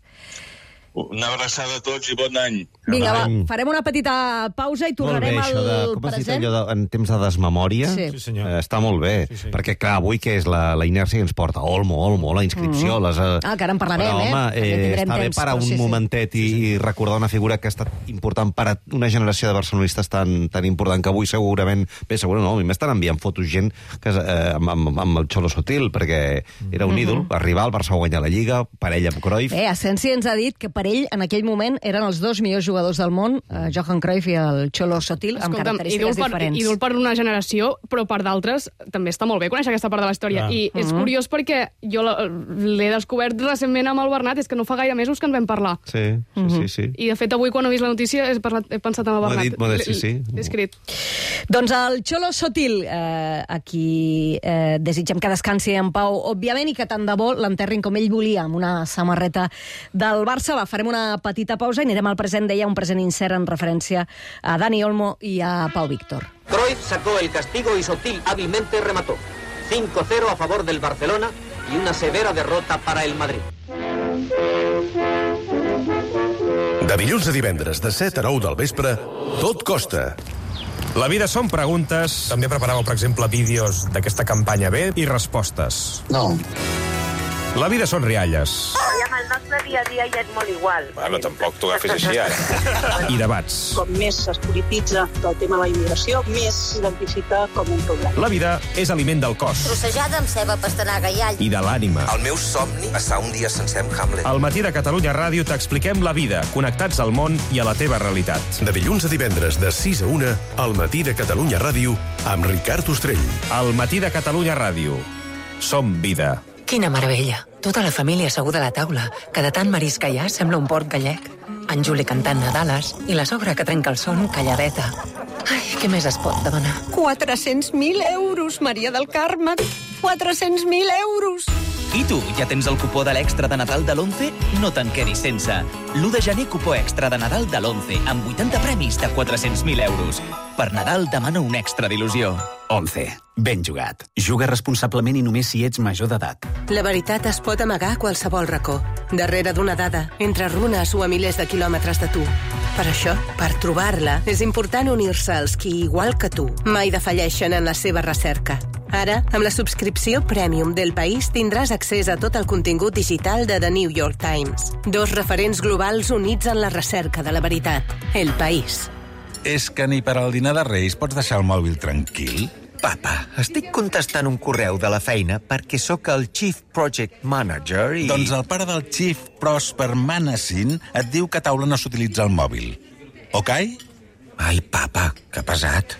Una abraçada a tots i bon any. Vinga, va, farem una petita pausa i tornarem al present. De, com has dit allò de, en temps de desmemòria? Sí, sí senyor. Eh, està molt bé, sí, sí. Perquè, clar, avui que és la, la inèrcia que ens porta? Olmo, Olmo, la inscripció, mm. les... Ah, que ara en parlarem, però, home, eh? eh està bé parar un sí, momentet sí. i, i recordar una figura que ha estat important per a una generació de barcelonistes tan, tan important que avui segurament... Bé, segurament no, a mi m'estan enviant fotos gent que, eh, amb, amb, amb el Xolo Sotil, perquè era un mm-hmm. ídol, va arribar, el Barça va guanyar la Lliga, parell amb Cruyff... Bé, Asensi ens ha dit que per ell, en aquell moment, eren els dos millors jugadors del món, eh, Johan Cruyff i el Xolo Sotil, amb Escolta'm, característiques per, diferents. Ídol per una generació, però per d'altres també està molt bé conèixer aquesta part de la història. Ah. I és uh-huh. curiós perquè jo l'he descobert recentment amb el Bernat, és que no fa gaire mesos que en vam parlar. Sí, sí, uh-huh. sí, sí. I de fet avui quan he vist la notícia he, parlat, he pensat en el Bernat. M'ho ha dit, m'ho ha dit, sí, sí. L'he escrit. Doncs el Xolo Sotil, eh, a qui eh, desitgem que descansi en pau, òbviament, i que tant de bo l'enterrin com ell volia, amb una samarreta del Barça. Va, farem una petita pausa i anirem al present, deia, un present incert en referència a Dani Olmo i a Pau Víctor. Cruyff sacó el castigo y Sotil hábilmente remató. cinco cero a favor del Barcelona y una severa derrota para el Madrid. De dilluns a divendres, de set a nou del vespre, Tot Costa. La vida són preguntes. També preparàveu, per exemple, vídeos d'aquesta campanya B i respostes. No. La vida són rialles. I amb el nostre dia a dia ja és molt igual. Bueno, tampoc t'ho agafis així, ara. I debats. Com més s'espolititza el tema de la immigració, més s'identifica com un problema. La vida és aliment del cos. Trossejada amb ceba, pastanaga i all. I de l'ànima. El meu somni, passar un dia sencer amb Hamlet. Al matí de Catalunya Ràdio t'expliquem la vida, connectats al món i a la teva realitat. De dilluns a divendres, de sis a una, al matí de Catalunya Ràdio, amb Ricard Ostrell. Al matí de Catalunya Ràdio. Som vida. Quina meravella. Tota la família asseguda a la taula, que de tant marisc que hi ha sembla un port gallec. En Juli cantant Nadales i la sogra que trenca el son calladeta. Ai, què més es pot demanar? quatre-cents mil euros, Maria del Carme. quatre-cents mil euros. I tu, ja tens el cupó de l'extra de Nadal de l'Once? No te'n quedis sense. l'u de gener, cupó extra de Nadal de l'Once, amb vuitanta premis de quatre-cents mil euros. Per Nadal demana un extra d'il·lusió. Once. Ben jugat. Juga responsablement i només si ets major d'edat. La veritat es pot amagar a qualsevol racó. Darrere d'una dada, entre runes o a milers de quilòmetres de tu. Per això, per trobar-la, és important unir-se als qui, igual que tu, mai defalleixen en la seva recerca. Ara, amb la subscripció Premium del País tindràs accés a tot el contingut digital de The New York Times. Dos referents globals units en la recerca de la veritat. El País. És que ni per al dinar de Reis pots deixar el mòbil tranquil? Papa, estic contestant un correu de la feina perquè sóc el Chief Project Manager i... Doncs el pare del Chief Prosper Manassin et diu que a taula no s'utilitza el mòbil. Ok? Ai, papa, que pesat.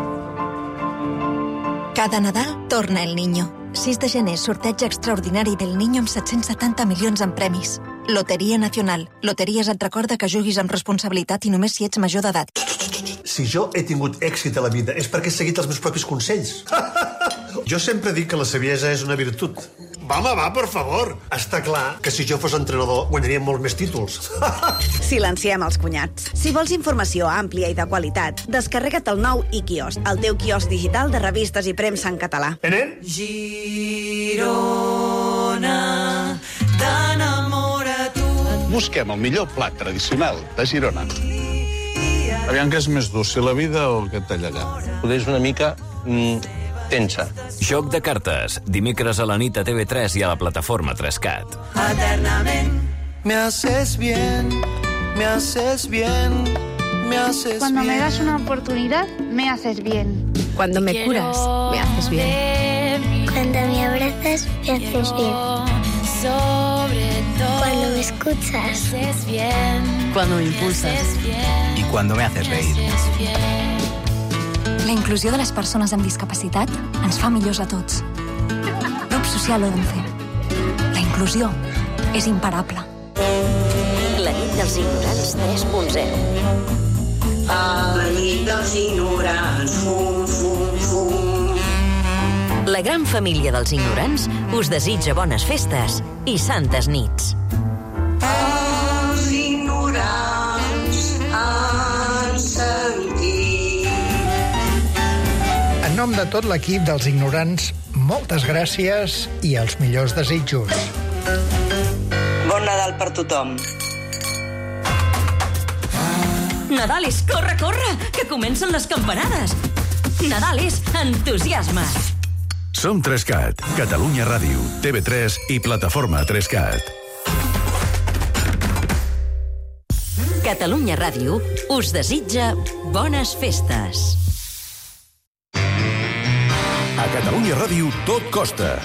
Cada Nadal torna el Niño. sis de gener, sorteig extraordinari del Niño amb set-cents setanta milions en premis. Loteria Nacional. Loteries et recorda que juguis amb responsabilitat i només si ets major d'edat. Si jo he tingut èxit a la vida és perquè he seguit els meus propis consells. Jo sempre dic que la saviesa és una virtut. Va, home, va, per favor. Està clar que si jo fos entrenador guanyaria molts més títols. Silenciem els cunyats. Si vols informació àmplia i de qualitat, descarrega't el nou iKiosc, el teu quiosc digital de revistes i premsa en català. Enen? Girona, t'enamora tu. Busquem el millor plat tradicional de Girona. Aviam què és més dur, si la vida o el que et tallarà. Poder és una mica mm, tensa. Joc de cartes, dimecres a la nit a T V tres i a la plataforma tres cat. Eternament. Me haces bien, me haces bien, me haces Cuando bien. me das una oportunidad, me haces bien. Cuando me curas, me haces bien. Cuando me abrazas, me haces bien. Cuando me escuchas, me haces bien. Cuando me impulsas. I cuando me haces reír. La inclusió de les persones amb discapacitat ens fa millors a tots. Grup Social Once. La inclusió és imparable. La nit dels ignorants tres punt zero. A la nit dels ignorants, fum, fum, fum. La gran família dels ignorants us desitja bones festes i santes nits. Els ignorants han sentit. En nom de tot l'equip dels ignorants, moltes gràcies i els millors desitjos. Bon Nadal per tothom. Nadal és corre, corre, que comencen les campanades. Nadal és entusiasme. Som tres cat, Catalunya Ràdio, T V tres i plataforma tres cat. Catalunya Ràdio us desitja bones festes. A Catalunya Ràdio tot costa.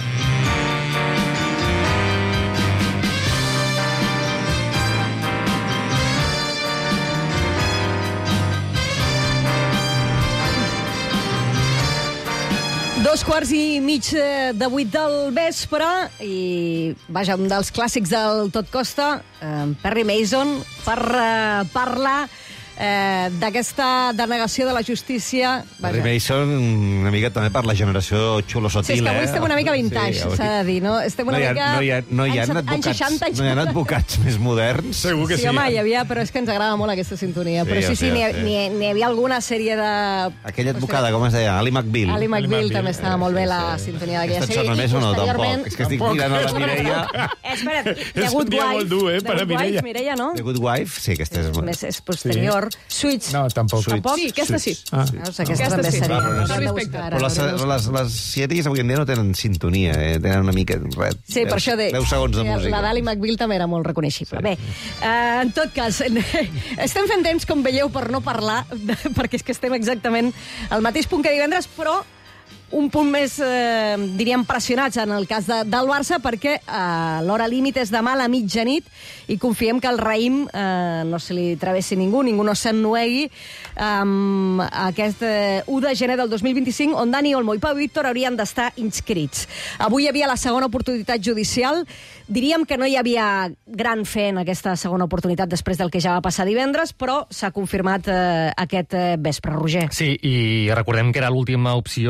Dos quarts i mig de vuit del vespre i, vaja, un dels clàssics del Tot Costa, eh, Perry Mason, per eh, parlar eh, d'aquesta denegació de la justícia. Perry Mason, una mica també per la generació xulo-sotil, Sí, és que avui eh? estem una mica vintage, Sí, s'ha de dir, no? Estem una no hi ha, mica... no hi ha, no hi ha anys- advocats, anys seixanta, anys no hi ha setanta. advocats més moderns. Segur que sí. Sí, home, hi havia, però és que ens agrada molt aquesta sintonia. Sí, Però sí, ja sí, sé, n'hi ja ha- sé. n'hi ha- n'hi havia alguna sèrie de... Aquella advocada, com es deia? Ali McBeal. Ali McBeal també estava molt bé la sintonia d'aquella Aquesta et sèrie. sona I més o no? posteriorment- Tampoc. És que estic mirant a la Mireia. Espera't, The És un Good dia Wife. molt dur, eh, The per a Good Wife, Mireia. Mireia, no? The Good Wife? Sí, aquesta és... Més és posterior. Suits. No, tampoc. Tampoc? Sí, aquesta sí. Ah. Veus, aquesta també seria. Haurem de buscar ara, Però les, haurem de buscar. les, les sèries avui en dia no tenen sintonia, eh? Tenen una mica... Res, Sí, per això de... deu segons de música. La d'Ali McBeal també era molt reconeixible. Sí. Bé, eh, en tot cas, estem fent temps, com veieu, per no parlar, perquè és que estem exactament al mateix punt que divendres, però un punt més, eh, diríem, pressionats en el cas de, del Barça, perquè eh, l'hora límit és demà a la mitjanit i confiem que el raïm eh, no se li travessi ningú, ningú no s'ennuegui amb aquest eh, u de gener del dos mil vint-i-cinc, on Dani Olmo i Pau Víctor haurien d'estar inscrits. Avui hi havia la segona oportunitat judicial. Diríem que no hi havia gran fe en aquesta segona oportunitat després del que ja va passar divendres, però s'ha confirmat eh, aquest eh, vespre, Roger. Sí, i recordem que era l'última opció judicial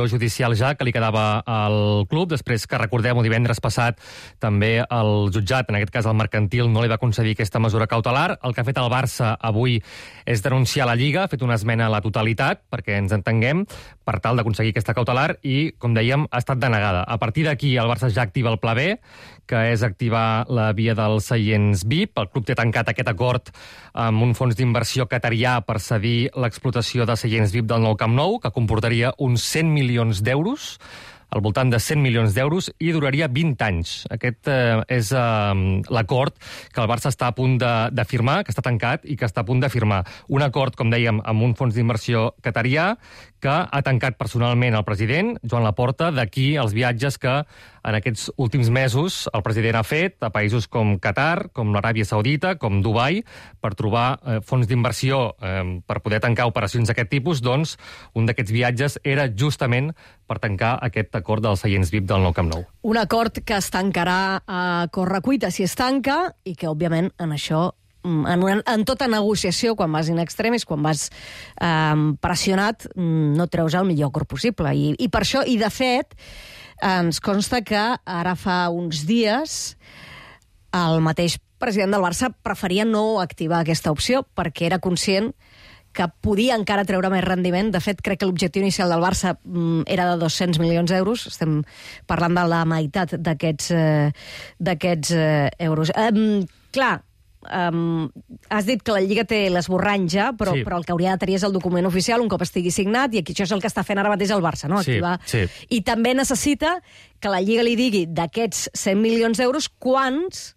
judicial ja que li quedava al club, després que, recordem-ho, divendres passat també el jutjat, en aquest cas el mercantil, no li va concedir aquesta mesura cautelar. El que ha fet el Barça avui és denunciar la Lliga, ha fet una esmena a la totalitat, perquè ens entenguem, per tal d'aconseguir aquesta cautelar i, com dèiem, ha estat denegada. A partir d'aquí, el Barça ja activa el pla B, que és activar la via dels seients V I P. El club té tancat aquest acord amb un fons d'inversió qatarià per cedir l'explotació de seients V I P del nou Camp Nou, que comportaria uns cent milions d'euros, al voltant de cent milions d'euros, i duraria vint anys. Aquest eh, és eh, l'acord que el Barça està a punt de, de firmar, que està tancat i que està a punt de firmar. Un acord, com dèiem, amb un fons d'inversió qatarià que ha tancat personalment el president, Joan Laporta, d'aquí els viatges que en aquests últims mesos el president ha fet a països com Qatar, com l'Aràbia Saudita, com Dubai, per trobar eh, fons d'inversió eh, per poder tancar operacions d'aquest tipus. Doncs un d'aquests viatges era justament per tancar aquest acord dels seients V I P del nou Camp Nou. Un acord que es tancarà a correcuita si es tanca i que, òbviament, en això En, una, en tota negociació, quan vas in extremis, quan vas eh, pressionat, no treus el millor acord possible. I, i per això, i de fet, ens consta que ara fa uns dies el mateix president del Barça preferia no activar aquesta opció perquè era conscient que podia encara treure més rendiment. De fet, crec que l'objectiu inicial del Barça mm, era de dos-cents milions d'euros. Estem parlant de la meitat d'aquests eh, d'aquests eh, euros. Eh, clar, Um, has dit que la Lliga té l'esborrany ja, però, sí. però el que hauria de tenir és el document oficial un cop estigui signat, i aquí això és el que està fent ara mateix el Barça, no? Activar. Sí, sí. I també necessita que la Lliga li digui d'aquests cent milions d'euros quants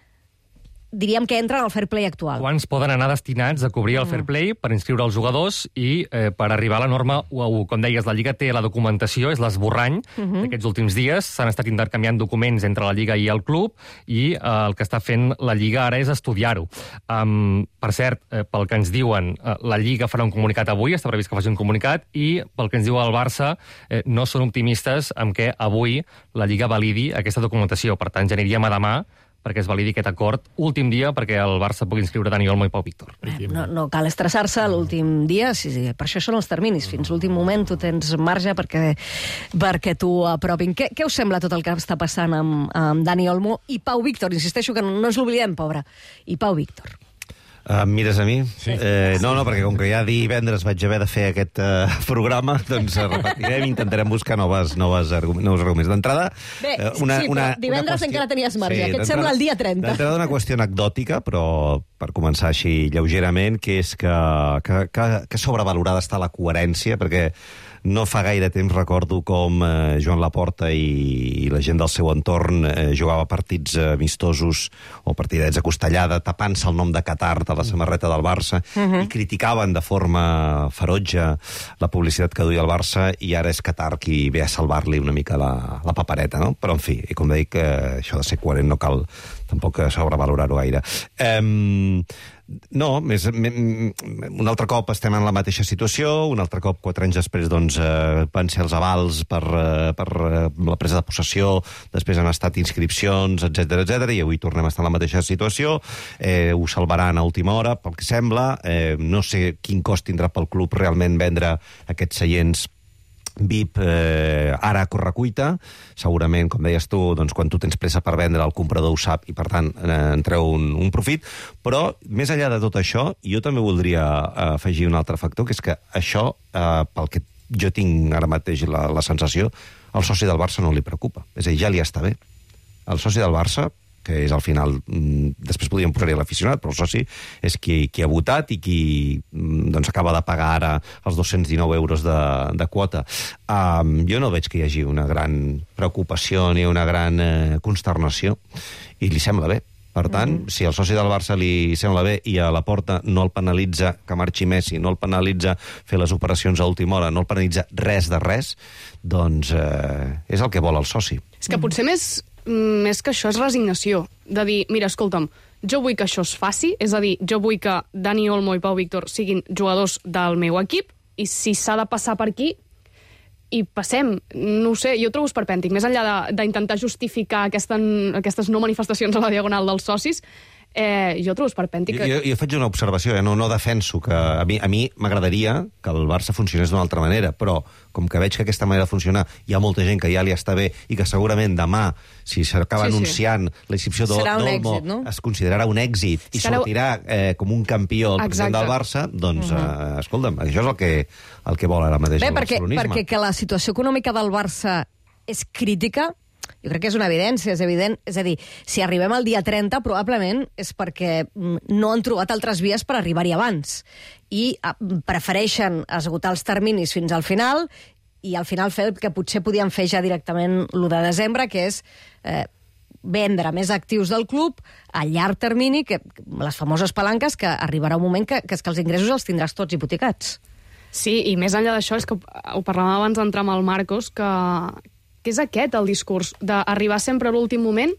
diríem que entren al fair play actual. Quants poden anar destinats a cobrir el fair play per inscriure els jugadors i eh, per arribar a la norma u a u. Com deies, la Lliga té la documentació, és l'esborrany uh -huh. d'aquests últims dies. S'han estat intercanviant documents entre la Lliga i el club i eh, el que està fent la Lliga ara és estudiar-ho. Um, per cert, eh, pel que ens diuen, eh, la Lliga farà un comunicat avui, està previst que faci un comunicat, i pel que ens diu el Barça, eh, no són optimistes amb què avui la Lliga validi aquesta documentació. Per tant, ja aniríem a demà perquè es validi aquest acord, últim dia perquè el Barça pugui inscriure Dani Olmo i Pau Víctor. No, no cal estressar-se l'últim dia, sí, sí, per això són els terminis. Fins l'últim moment tu tens marge perquè, perquè t'ho aprovin. Què, què us sembla tot el que està passant amb, amb Dani Olmo i Pau Víctor? Insisteixo que no, no ens l'oblidem, pobre. I Pau Víctor. Uh, mires a mi? Sí. Eh, no, no, perquè com que ja divendres vaig haver de fer aquest uh, programa, doncs uh, repetirem i intentarem buscar noves, noves, argum nous arguments. D'entrada... Bé, uh, una, sí, una, divendres una qüestió... encara tenies marge. Sí, aquest sembla el dia trenta. D'entrada una qüestió anecdòtica, però per començar així lleugerament, que és que, que, que, que sobrevalorada està la coherència, perquè no fa gaire temps recordo com eh, Joan Laporta i, i la gent del seu entorn eh, jugava partits amistosos o partidets a costellada tapant-se el nom de Qatar de la samarreta del Barça uh-huh. i criticaven de forma ferotge la publicitat que duia el Barça, i ara és Qatar qui ve a salvar-li una mica la, la papereta, no? Però, en fi, i com dic, eh, això de ser coherent no cal tampoc sobrevalorar-ho gaire. Eh, No, més, un altre cop estem en la mateixa situació, un altre cop, quatre anys després, doncs, eh, van ser els avals per, eh, per eh, la presa de possessió, després han estat inscripcions, etcètera, etcètera, i avui tornem a estar en la mateixa situació. Eh, ho salvaran a última hora, pel que sembla. Eh, no sé quin cost tindrà pel club realment vendre aquests seients V I P eh, ara a correcuita. Segurament, com deies tu, doncs, quan tu tens pressa per vendre, el comprador ho sap i, per tant, eh, en treu un, un profit. Però, més enllà de tot això, jo també voldria eh, afegir un altre factor, que és que això, eh, pel que jo tinc ara mateix la, la sensació, al soci del Barça no li preocupa. És a dir, ja li està bé. El soci del Barça, que és al final, després podríem posar-hi l'aficionat, però el soci és qui, qui ha votat i qui doncs, acaba de pagar ara els dos-cents dinou euros de, de quota. Um, jo no veig que hi hagi una gran preocupació ni una gran eh, consternació, i li sembla bé. Per tant, mm. si al soci del Barça li sembla bé i a Laporta no el penalitza que marxi Messi, no el penalitza fer les operacions a última hora, no el penalitza res de res, doncs eh, és el que vol el soci. És que potser més, més que això és resignació, de dir, mira, escolta'm, jo vull que això es faci, és a dir, jo vull que Dani Olmo i Pau Víctor siguin jugadors del meu equip, i si s'ha de passar per aquí, i passem, no ho sé, jo trobo esperpèntic, més enllà d'intentar justificar aquesta, aquestes no manifestacions a la diagonal dels socis, Eh, jo trobo esperpèntic. Jo, jo, jo faig una observació, eh? no, no defenso que... A mi, a mi m'agradaria que el Barça funcionés d'una altra manera, però com que veig que aquesta manera de funcionar hi ha molta gent que ja li està bé i que segurament demà, si s'acaba sí, anunciant sí. la inscripció d'Olmo, no? es considerarà un èxit i Serà... sortirà eh, com un campió el president del Barça, doncs, uh -huh. eh, escolta'm, això és el que, el que vol ara mateix bé, el perquè, barcelonisme. perquè que la situació econòmica del Barça és crítica, jo crec que és una evidència, és evident. És a dir, si arribem al dia trenta, probablement és perquè no han trobat altres vies per arribar-hi abans. I prefereixen esgotar els terminis fins al final i al final fer el que potser podien fer ja directament l'u de desembre, que és eh, vendre més actius del club a llarg termini, que les famoses palanques, que arribarà un moment que, que, és que els ingressos els tindràs tots hipotecats. Sí, i més enllà d'això, és que ho parlàvem abans d'entrar amb el Marcos, que... que és aquest el discurs, d'arribar sempre a l'últim moment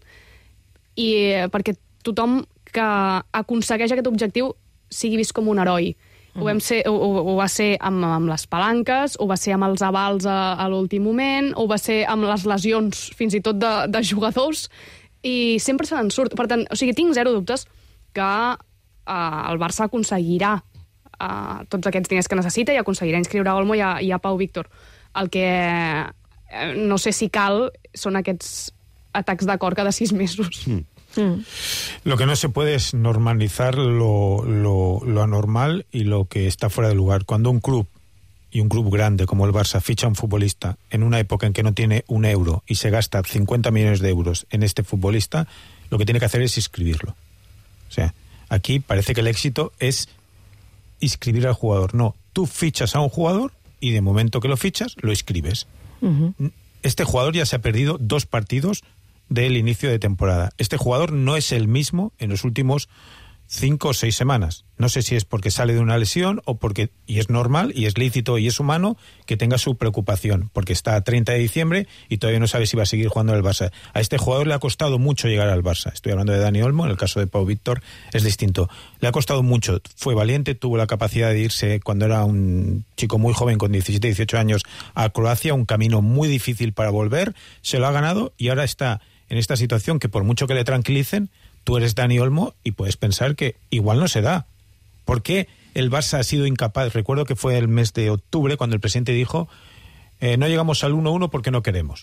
i eh, perquè tothom que aconsegueix aquest objectiu sigui vist com un heroi. Mm. Ho, vam ser, ho, ho va ser amb, amb les palanques, ho va ser amb els avals a, a l'últim moment, ho va ser amb les lesions fins i tot de, de jugadors, i sempre se n'en surt. Per tant, o sigui, tinc zero dubtes que eh, el Barça aconseguirà eh, tots aquests diners que necessita i aconseguirà inscriure a Olmo i a, i a Pau Víctor. El que... no sé si cal, son aquests atacs de cor cada sis mesos. Mm. Mm. Lo que no se puede es normalizar lo, lo, lo anormal y lo que está fuera de lugar. Cuando un club, y un club grande como el Barça, ficha a un futbolista en una época en que no tiene un euro y se gasta cincuenta millones de euros en este futbolista, lo que tiene que hacer es inscribirlo. O sea, aquí parece que el éxito es inscribir al jugador. No, tú fichas a un jugador y de momento que lo fichas, lo inscribes. Uh-huh. Este jugador ya se ha perdido dos partidos del inicio de temporada. Este jugador no es el mismo en los últimos cinco o seis semanas. No sé si es porque sale de una lesión o porque, y es normal, y es lícito y es humano, que tenga su preocupación, porque está a treinta de diciembre y todavía no sabe si va a seguir jugando en el Barça. A este jugador le ha costado mucho llegar al Barça. Estoy hablando de Dani Olmo, en el caso de Pau Víctor es distinto. Le ha costado mucho, fue valiente, tuvo la capacidad de irse cuando era un chico muy joven, con diecisiete, dieciocho años, a Croacia, un camino muy difícil para volver, se lo ha ganado y ahora está en esta situación que por mucho que le tranquilicen, tú eres Dani Olmo y puedes pensar que igual no se da. ¿Por qué el Barça ha sido incapaz? Recuerdo que fue el mes de octubre cuando el presidente dijo eh, no llegamos al uno uno porque no queremos.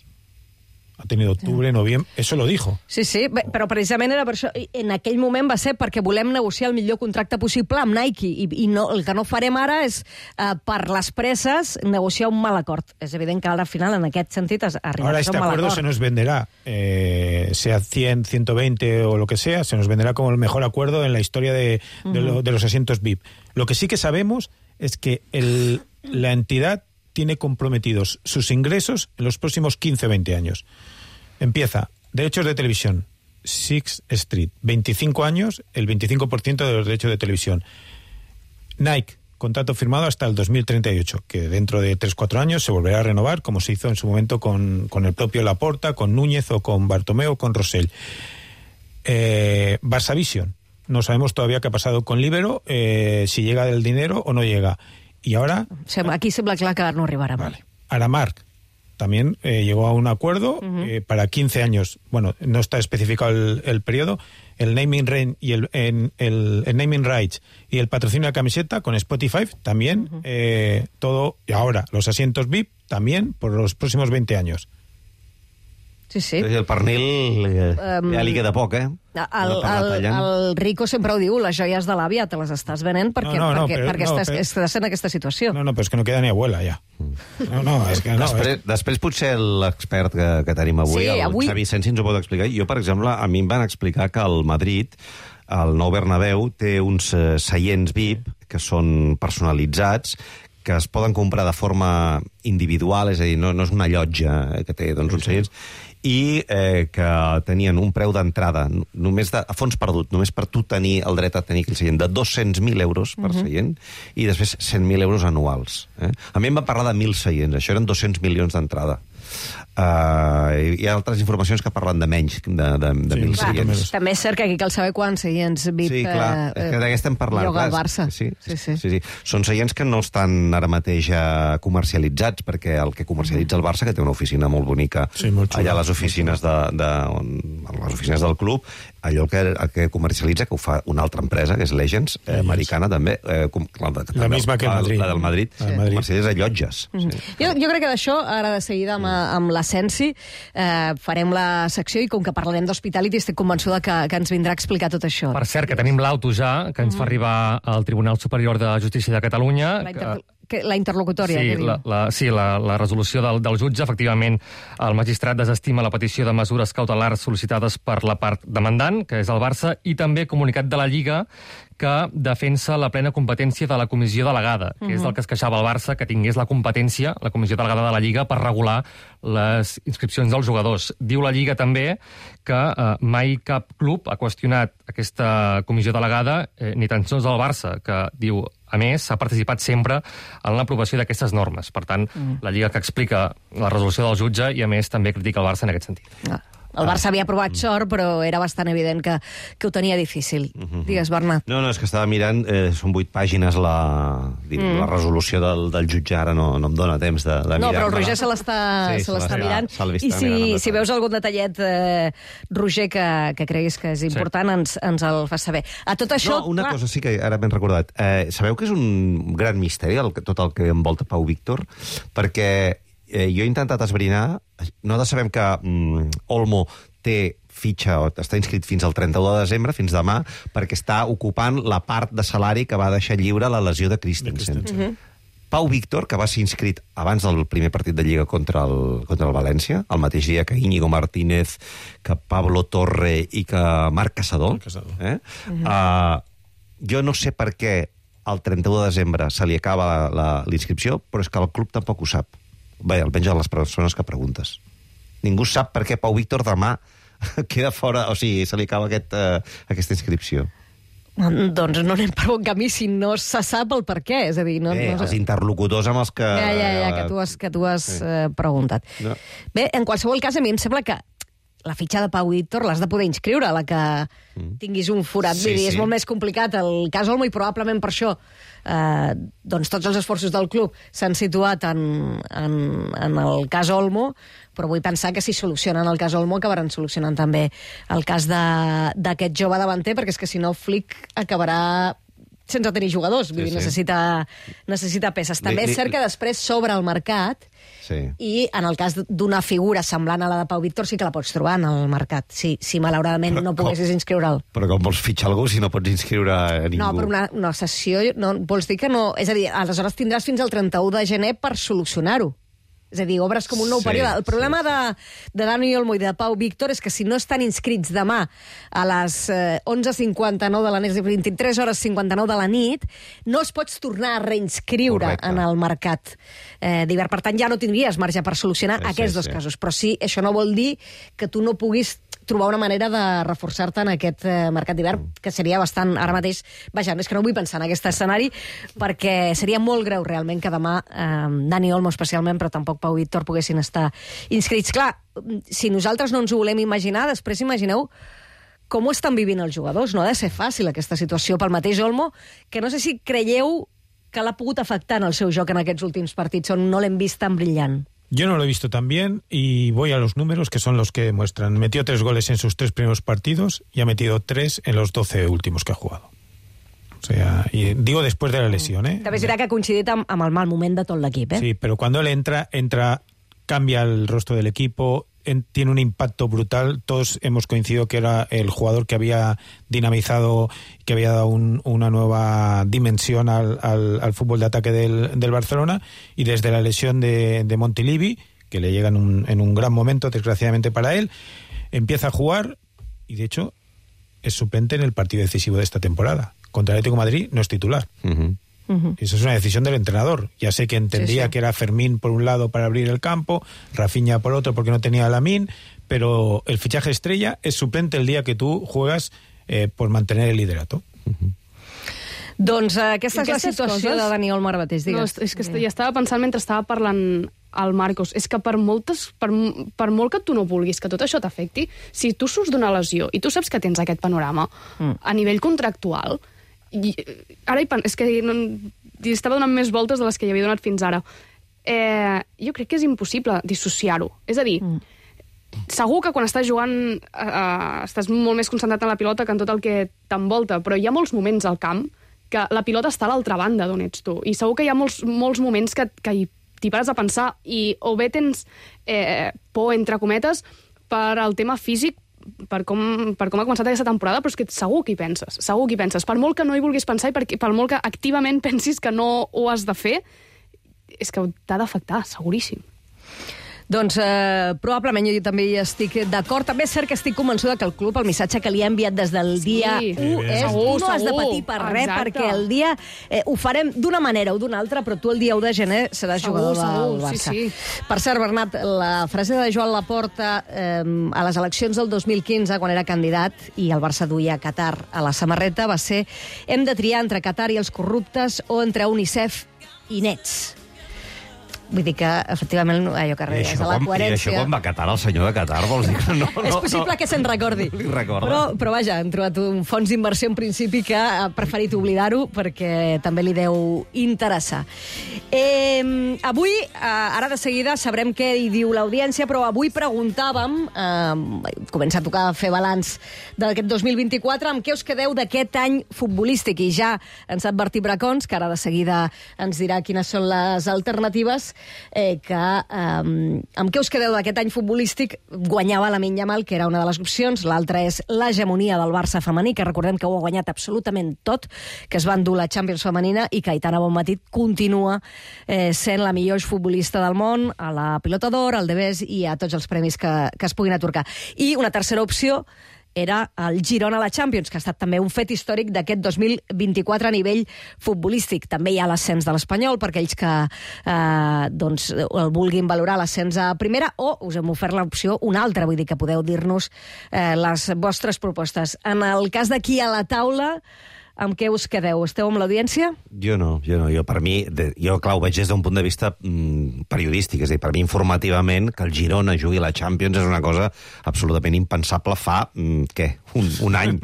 Ha tenido octubre, noviembre... Eso lo dijo. Sí, sí, però precisament era per això. En aquell moment va ser perquè volem negociar el millor contracte possible amb Nike i, i no, el que no farem ara és, eh, per les presses, negociar un mal acord. És evident que ara al final, en aquest sentit, has arribat ahora a un este mal acuerdo acord. se nos venderá, eh, sea cien, ciento veinte o lo que sea, se nos venderá como el mejor acuerdo en la historia de, de, uh-huh. lo, de los asientos V I P. Lo que sí que sabemos es que el, la entidad tiene comprometidos sus ingresos en los próximos quince o veinte años. Empieza, derechos de televisión, Sixth Street, veinticinco años, el veinticinco por ciento de los derechos de televisión. Nike, contrato firmado hasta el dos mil treinta y ocho, que dentro de tres o cuatro años se volverá a renovar, como se hizo en su momento con, con el propio Laporta, con Núñez o con Bartomeu o con Rosell. Eh, Barça Vision, no sabemos todavía qué ha pasado con Libero, eh, si llega el dinero o no llega. Y ahora... Aquí sembla clar que no arribarà. Vale. Aramark también eh, llegó a un acuerdo uh-huh. eh, para quince años. Bueno, no está especificado el, el periodo. El naming right y el, en, el, el naming rights y el patrocinio de la camiseta con Spotify también. Uh-huh. eh, todo. Y ahora, los asientos V I P también por los próximos veinte años. Sí, sí. El pernil eh, um, ja li queda poc, eh? El, el, el Rico sempre ho diu, les joies de l'àvia te les estàs venent perquè, no, no, no, perquè, però, perquè no, estàs, però, estàs en aquesta situació. No, no, però és que no queda ni abuela, ja. No, no, és que no. Després, és... després potser l'expert que, que tenim avui, sí, el avui... Xavi Sensi, ens ho pot explicar. Jo, per exemple, a mi em van explicar que el Madrid, el nou Bernabéu, té uns eh, seients V I P que són personalitzats, que es poden comprar de forma individual, és a dir, no, no és una llotja eh, que té doncs, uns seients, i eh, que tenien un preu d'entrada només de, a fons perdut, només per tu tenir el dret a tenir aquell seient, de dos-cents mil euros per uh-huh. seient, i després cent mil euros anuals. Eh? A mi em va parlar de mil seients, això eren dos-cents milions d'entrada. Uh, hi ha altres informacions que parlen de menys de, de, de sí, mil seients. També és cert que aquí cal saber quants seients V I P sí, clar, eh, és que d'aquest estem parlant. Lloga al Barça. Sí, sí, sí. sí, sí. Són seients que no estan ara mateix uh, comercialitzats, perquè el que comercialitza el Barça, que té una oficina molt bonica, sí, molt allà a les oficines de, de, on, les oficines del club, allò que, el que comercialitza, que ho fa una altra empresa, que és Legends, eh, americana també, eh, com, la, la, la misma que el Madrid. La del Madrid, sí. comercialitza allotges. Mm. Sí. Jo, jo crec que d'això, ara de seguida amb, amb l'Ascensi, eh, farem la secció i com que parlarem d'Hospitality estic convençuda que, que ens vindrà a explicar tot això. Per cert, que tenim l'auto ja, que ens mm. fa arribar al Tribunal Superior de Justícia de Catalunya. La, inter... que, la interlocutòria. Sí, la, la, sí la, la resolució del, del jutge. Efectivament, el magistrat desestima la petició de mesures cautelars sol·licitades per la part demandant, que és el Barça, i també comunicat de la Lliga que defensa la plena competència de la comissió delegada, que uh -huh. és del que es queixava el Barça, que tingués la competència, la comissió delegada de la Lliga, per regular les inscripcions dels jugadors. Diu la Lliga també que eh, mai cap club ha qüestionat aquesta comissió delegada, eh, ni tan sols el Barça, que diu, a més, s'ha participat sempre en l'aprovació d'aquestes normes. Per tant, uh-huh. la Lliga que explica la resolució del jutge i, a més, també critica el Barça en aquest sentit. Ah. El Barça havia aprovat sort, però era bastant evident que, que ho tenia difícil. Uh-huh. Digues, Bernat. No, no, és que estava mirant, eh, són vuit pàgines la, mm. la resolució del, del jutge, ara no, no em dona temps de, de mirar. No, però el Roger se l'està sí, se l'està mirant. I si, mirant si veus algun detallet, eh, Roger, que, que creguis que és important, sí. ens, ens el fas saber. A tot això... No, una clar... cosa sí que ara m'he recordat. Eh, sabeu que és un gran misteri el, tot el que envolta Pau Víctor? Perquè eh, jo he intentat esbrinar, nosaltres sabem que mm, Olmo té fitxa, o està inscrit fins al trenta-u de desembre, fins demà, perquè està ocupant la part de salari que va deixar lliure la lesió de Christensen. De uh-huh. Pau Víctor, que va ser inscrit abans del primer partit de Lliga contra el, contra el València, el mateix dia que Íñigo Martínez, que Pablo Torre i que Marc Caçador, eh? uh-huh. uh, jo no sé per què el trenta-u de desembre se li acaba l'inscripció, però és que el club tampoc ho sap. Bé, almenys a les persones que preguntes. Ningú sap per què Pau Víctor demà queda fora, o sigui, se li acaba aquest, uh, aquesta inscripció. Doncs no anem per bon camí si no se sap el per què. És a dir, no, Bé, no els interlocutors amb els que... Ja, ja, ja, que tu has, que tu has sí. eh, preguntat. No. Bé, en qualsevol cas, a mi em sembla que la fitxa de Pau Víctor l'has de poder inscriure, a la que mm. tinguis un forat. Sí, dir, sí. És molt més complicat el cas Olmo i probablement per això eh, doncs tots els esforços del club s'han situat en, en, en el cas Olmo, però vull pensar que si solucionen el cas Olmo acabaran solucionant també el cas d'aquest jove davanter, perquè és que si no Flick acabarà sense tenir jugadors, vull dir, sí, sí. necessita, necessita peces. També li, li, és cert que després s'obre el mercat sí. i en el cas d'una figura semblant a la de Pau Víctor sí que la pots trobar en el mercat, si, si malauradament però, no poguessis inscriure'l. Però com vols fitxar algú si no pots inscriure a ningú? No, però una, una sessió, no, vols dir que no... És a dir, aleshores tindràs fins al trenta-u de gener per solucionar-ho. És a dir, obres com un nou sí, període. El problema sí, sí. de, de Dani Olmo i de Pau Víctor és que si no estan inscrits demà a les eh, onze cinquanta-nou de la nit, vint-i-tres hores cinquanta-nou de la nit, no es pots tornar a reinscriure Correcte. En el mercat eh, d'hivern. Per tant, ja no tindries marge per solucionar sí, aquests sí, dos sí. casos. Però sí, això no vol dir que tu no puguis trobar una manera de reforçar-te en aquest eh, mercat d'hivern, que seria bastant, ara mateix... Vaja, és que no vull pensar en aquest escenari, perquè seria molt greu realment que demà eh, Dani Olmo especialment, però tampoc Pau Víctor poguessin estar inscrits. Clar, si nosaltres no ens ho volem imaginar, després imagineu com ho estan vivint els jugadors. No ha de ser fàcil aquesta situació pel mateix Olmo, que no sé si creieu que l'ha pogut afectar en el seu joc en aquests últims partits, on no l'hem vist tan brillant. Yo no lo he visto tan bien y voy a los números que son los que demuestran. Metió tres goles en sus tres primeros partidos y ha metido tres en los doce últimos que ha jugado. O sea, y digo después de la lesión, ¿eh? També serà que ha coincidit amb, amb el mal moment de tot l'equip, eh? Sí, pero cuando él entra, entra, cambia el rostro del equipo, en, tiene un impacto brutal. Todos hemos coincidido que era el jugador que había dinamizado, que había dado un, una nueva dimensión al, al, al fútbol de ataque del, del Barcelona, y desde la lesión de, de Montilivi, que le llega en un, en un gran momento, desgraciadamente para él, empieza a jugar y de hecho es suplente en el partido decisivo de esta temporada. Contra el Atlético de Madrid no es titular. Uh-huh. Uh-huh. Eso es una decisión del entrenador. Ya sé que entendía sí, sí. que era Fermín por un lado para abrir el campo, Rafinha por otro porque no tenía a Lamine, pero el fichaje estrella es suplente el día que tú juegas eh, por mantener el liderato. Uh-huh. Doncs uh, aquesta és la situació coses... de Dani Olmo ara mateix, digues. No, és que ja estava pensant mentre estava parlant al Marcos, és que per moltes, per, per molt que tu no vulguis que tot això t'afecti, si tu surts d'una lesió i tu saps que tens aquest panorama mm. a nivell contractual, i, ara hi pen... és que no, estava donant més voltes de les que hi havia donat fins ara. Eh, jo crec que és impossible dissociar-ho. És a dir, mm. segur que quan estàs jugant uh, estàs molt més concentrat en la pilota que en tot el que t'envolta, però hi ha molts moments al camp que la pilota està a l'altra banda d'on ets tu, i segur que hi ha molts, molts moments que, que t'hi pares a pensar, i o bé tens eh, por, entre cometes, per al tema físic, per com, per com ha començat aquesta temporada, però és que segur que hi penses, segur que hi penses. Per molt que no hi vulguis pensar i per, per molt que activament pensis que no ho has de fer, és que t'ha d'afectar, seguríssim. Doncs eh, probablement jo també hi estic d'acord. També és cert que estic convençuda que el club, el missatge que li ha enviat des del dia sí. u és segur, tu no has de patir per res, exacte. Perquè el dia eh, ho farem d'una manera o d'una altra, però tu el dia u de gener seràs segur, jugador segur, del Barça. Sí, sí. Per cert, Bernat, la frase de Joan Laporta eh, a les eleccions del dos mil quinze, quan era candidat, i el Barça duia Qatar a la samarreta, va ser: hem de triar entre Qatar i els corruptes o entre UNICEF i nets. Vull dir que, efectivament, allò que reies, a la coherència... I això quan va a Qatar, el senyor de Qatar, vols dir que no? no és possible no. que se'n recordi. Li recorda. Però, però vaja, han trobat un fons d'inversió en principi que ha preferit oblidar-ho perquè també li deu interessar. Eh, avui, ara de seguida, sabrem què hi diu l'audiència, però avui preguntàvem, eh, comença a tocar fer balanç d'aquest dos mil vint-i-quatre, amb què us quedeu d'aquest any futbolístic? I ja ens ha advertit Bracons, que ara de seguida ens dirà quines són les alternatives, Eh, que eh, amb què us quedeu d'aquest any futbolístic. Guanyava Lamine Yamal, que era una de les opcions, l'altra és l'hegemonia del Barça femení, que recordem que ho ha guanyat absolutament tot, que es va endur la Champions femenina, i que Aitana Bonmatí continua eh, sent la millor futbolista del món, a la Pilota d'Or, al D B E S i a tots els premis que, que es puguin atorgar. I una tercera opció era el Girona a la Champions, que ha estat també un fet històric d'aquest dos mil vint-i-quatre a nivell futbolístic. També hi ha l'ascens de l'Espanyol, per aquells que eh, doncs, el vulguin valorar, l'ascens a primera, o us hem ofert l'opció una altra, vull dir que podeu dir-nos eh, les vostres propostes. En el cas d'aquí a la taula, amb què us quedeu? Esteu amb l'audiència? Jo no, jo no. Jo, per mi, de, jo, clar, ho veig des d'un punt de vista mm, periodístic, és a dir, per mi informativament que el Girona jugui a la Champions és una cosa absolutament impensable fa, mm, què, un, un any.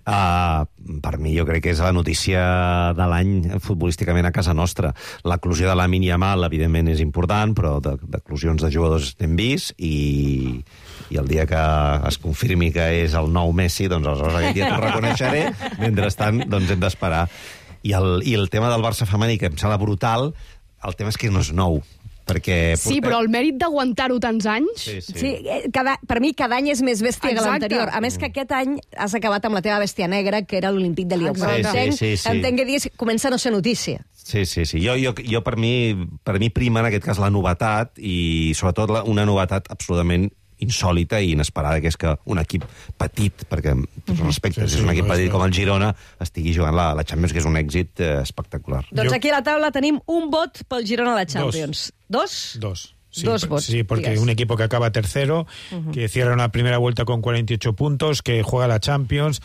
Uh, per mi jo crec que és la notícia de l'any futbolísticament a casa nostra. L'eclusió de Lamine Yamal, evidentment, és important, però d'eclusions de jugadors n'hem vist, i, i el dia que es confirmi que és el nou Messi, doncs aleshores aquest dia t'ho reconeixeré. Mentrestant, doncs hem d'esperar. I el, I el tema del Barça femení, que em sembla brutal, el tema és que no és nou. Perquè... Sí, però el mèrit d'aguantar-ho tants anys... Sí, sí. sí cada, per mi cada any és més bèstia Exacte. que l'anterior. A més que aquest any has acabat amb la teva bèstia negra, que era l'Olímpic de Lió. Sí, sí, sí, sí. Entenc que dius, comença a no ser notícia. Sí, sí, sí. Jo, jo, jo per, mi, per mi prima, en aquest cas, la novetat, i sobretot la, una novetat absolutament insòlita i inesperada, que és que un equip petit, perquè amb tots els respectes, sí, sí, és un equip petit com el Girona, estigui jugant la, la Champions, que és un èxit eh, espectacular. Doncs aquí a la taula tenim un vot pel Girona a la Champions. Dos? Dos. Sí, Dos votos. Sí, porque Digas. un equipo que acaba tercero, uh-huh. que cierra una primera vuelta con cuarenta y ocho puntos, que juega la Champions,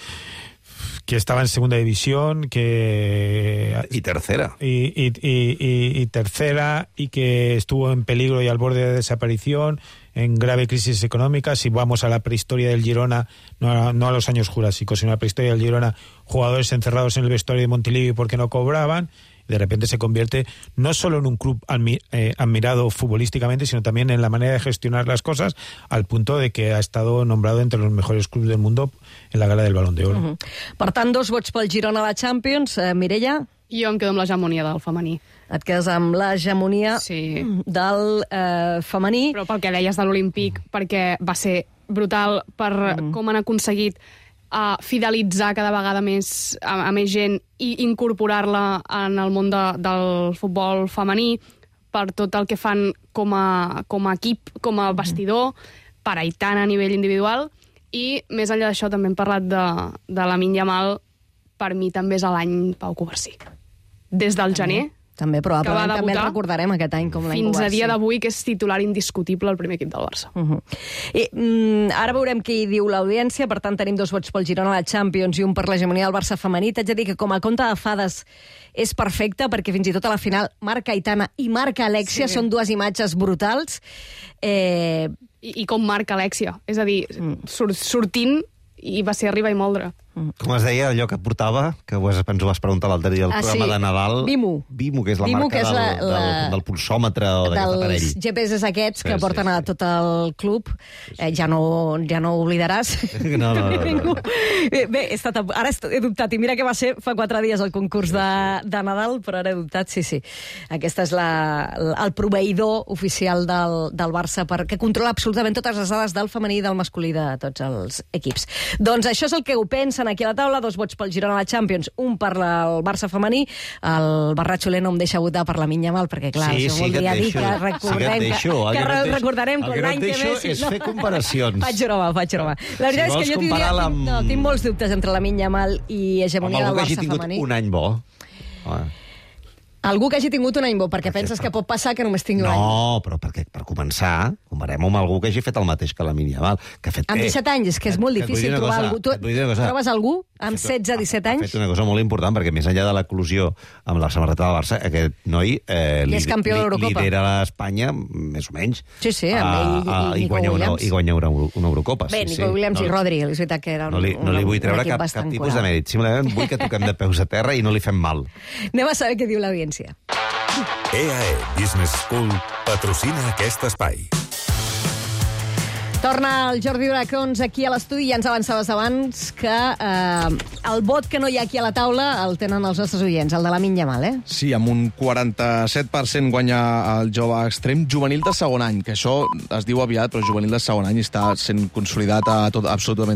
que estaba en segunda división, que... Y tercera. Y, y, y, y, y tercera, y que estuvo en peligro y al borde de desaparición, en grave crisis económica. Si vamos a la prehistoria del Girona, no a, no a los años jurásicos, sino a la prehistoria del Girona, jugadores encerrados en el vestuario de Montilivi porque no cobraban, de repente se convierte no solo en un club admi eh, admirado futbolísticamente, sino también en la manera de gestionar las cosas, al punto de que ha estado nombrado entre los mejores clubes del mundo en la gala del Balón de Oro. Uh-huh. Per tant, dos vots pel Girona a la Champions. Eh, Mireia? Jo em quedo amb l'hegemonia del femení. Et quedes amb l'hegemonia sí. del eh, femení. Però pel que deies de l'Olímpic, mm. perquè va ser brutal per mm. com han aconseguit uh, fidelitzar cada vegada més a, a més gent i incorporar-la en el món de, del futbol femení, per tot el que fan com a, com a equip, com a vestidor, mm. per Aitana a nivell individual, i més enllà d'això també hem parlat de, de Lamine Yamal. Per mi també és l'any Pau Covarsí. Des del gener, també, probablement també el recordarem aquest any com l'any fins a dia d'avui, que és titular indiscutible al primer equip del Barça. Uh-huh. I, mm, ara veurem què hi diu l'audiència. Per tant, tenim dos vots pel Girona a la Champions i un per l'hegemonia del Barça femení. T'haig de dir que com a conte de fades és perfecte, perquè fins i tot a la final marca Aitana i marca Alexia, sí. Són dues imatges brutals. Eh... I, I com marca Alexia, és a dir, mm. sur, sortint, i va ser arriba i moldre. Com es deia allò que portava, que ens ho vas preguntar l'altre dia, el Ah, programa sí. de Nadal? Vimo. Vimo, que és la Vimo, marca que és del, la- la- del, del pulsòmetre o d'aquest aparell. Dels G P S aquests que Sí, sí, porten a tot el club. Eh, ja, no, ja no ho oblidaràs. No, no, no, no. Ningú. Eh, Bé, he estat, a- ara est- he dubtat, i mira que va ser fa quatre dies el concurs de, de Nadal, però ara he dubtat, sí, sí. Aquesta és la, el proveïdor oficial del, del Barça, per, que controla absolutament totes les dades del femení i del masculí de tots els equips. Doncs això és el que ho pensen aquí a la taula, dos vots pel Girona a la Champions, un per la- el Barça femení, el Barrat Soler no em deixa votar per la Minya Mal, perquè clar, Sí, això sí que et voldria dir deixo. que Sí que et recordem que, deixo. El que, que no et deixo- recordarem el que que no et l'any que deixo ve... és fer comparacions. Faig broma, faig broma. La veritat Si és vols que jo t'hi diria... comparar-la Tinc, amb- no, tinc molts dubtes entre la Minya Mal i Home, hegemonia del algú que hagi Barça tingut femení. un any bo. Home. Algú que hagi tingut un any bo, perquè penses que pot passar que només tingui un any. No, però perquè, per començar, comparem amb algú que hagi fet el mateix que la Mínia Mal. Que ha fet, Amb eh, disset anys, és que és molt et vull dir difícil una trobar cosa, algú. Tu et vull dir una cosa. trobes algú amb setze disset Ha anys? fet una cosa molt important, perquè més enllà de l'eclusió amb la samarreta del Barça, aquest noi eh, I és campió de l'Eurocopa. lidera l'Espanya, més o menys. Sí, sí, amb ell i- a- a- i i Nico guanya una, Williams. I guanya una, una Eurocopa. Bé, sí, Nico sí. Williams no, i Rodri, és veritat que era un, No li, no li vull treure un equip cap, cap bastant tipus coral. de mèrit. Simplement vull que toquem de peus a terra i no li fem mal. Anem a saber què diu l'audiència. E A E Business School patrocina aquest espai. Torna el Jordi Bracons aquí a l'estudi i ja ens avançaves abans que eh, el vot que no hi ha aquí a la taula el tenen els nostres oients, el de la Minya Mal, eh? Sí, amb un quaranta-set per cent guanya el jove extrem juvenil de segon any, que això es diu aviat, però juvenil de segon any està sent consolidat a tot, absolutament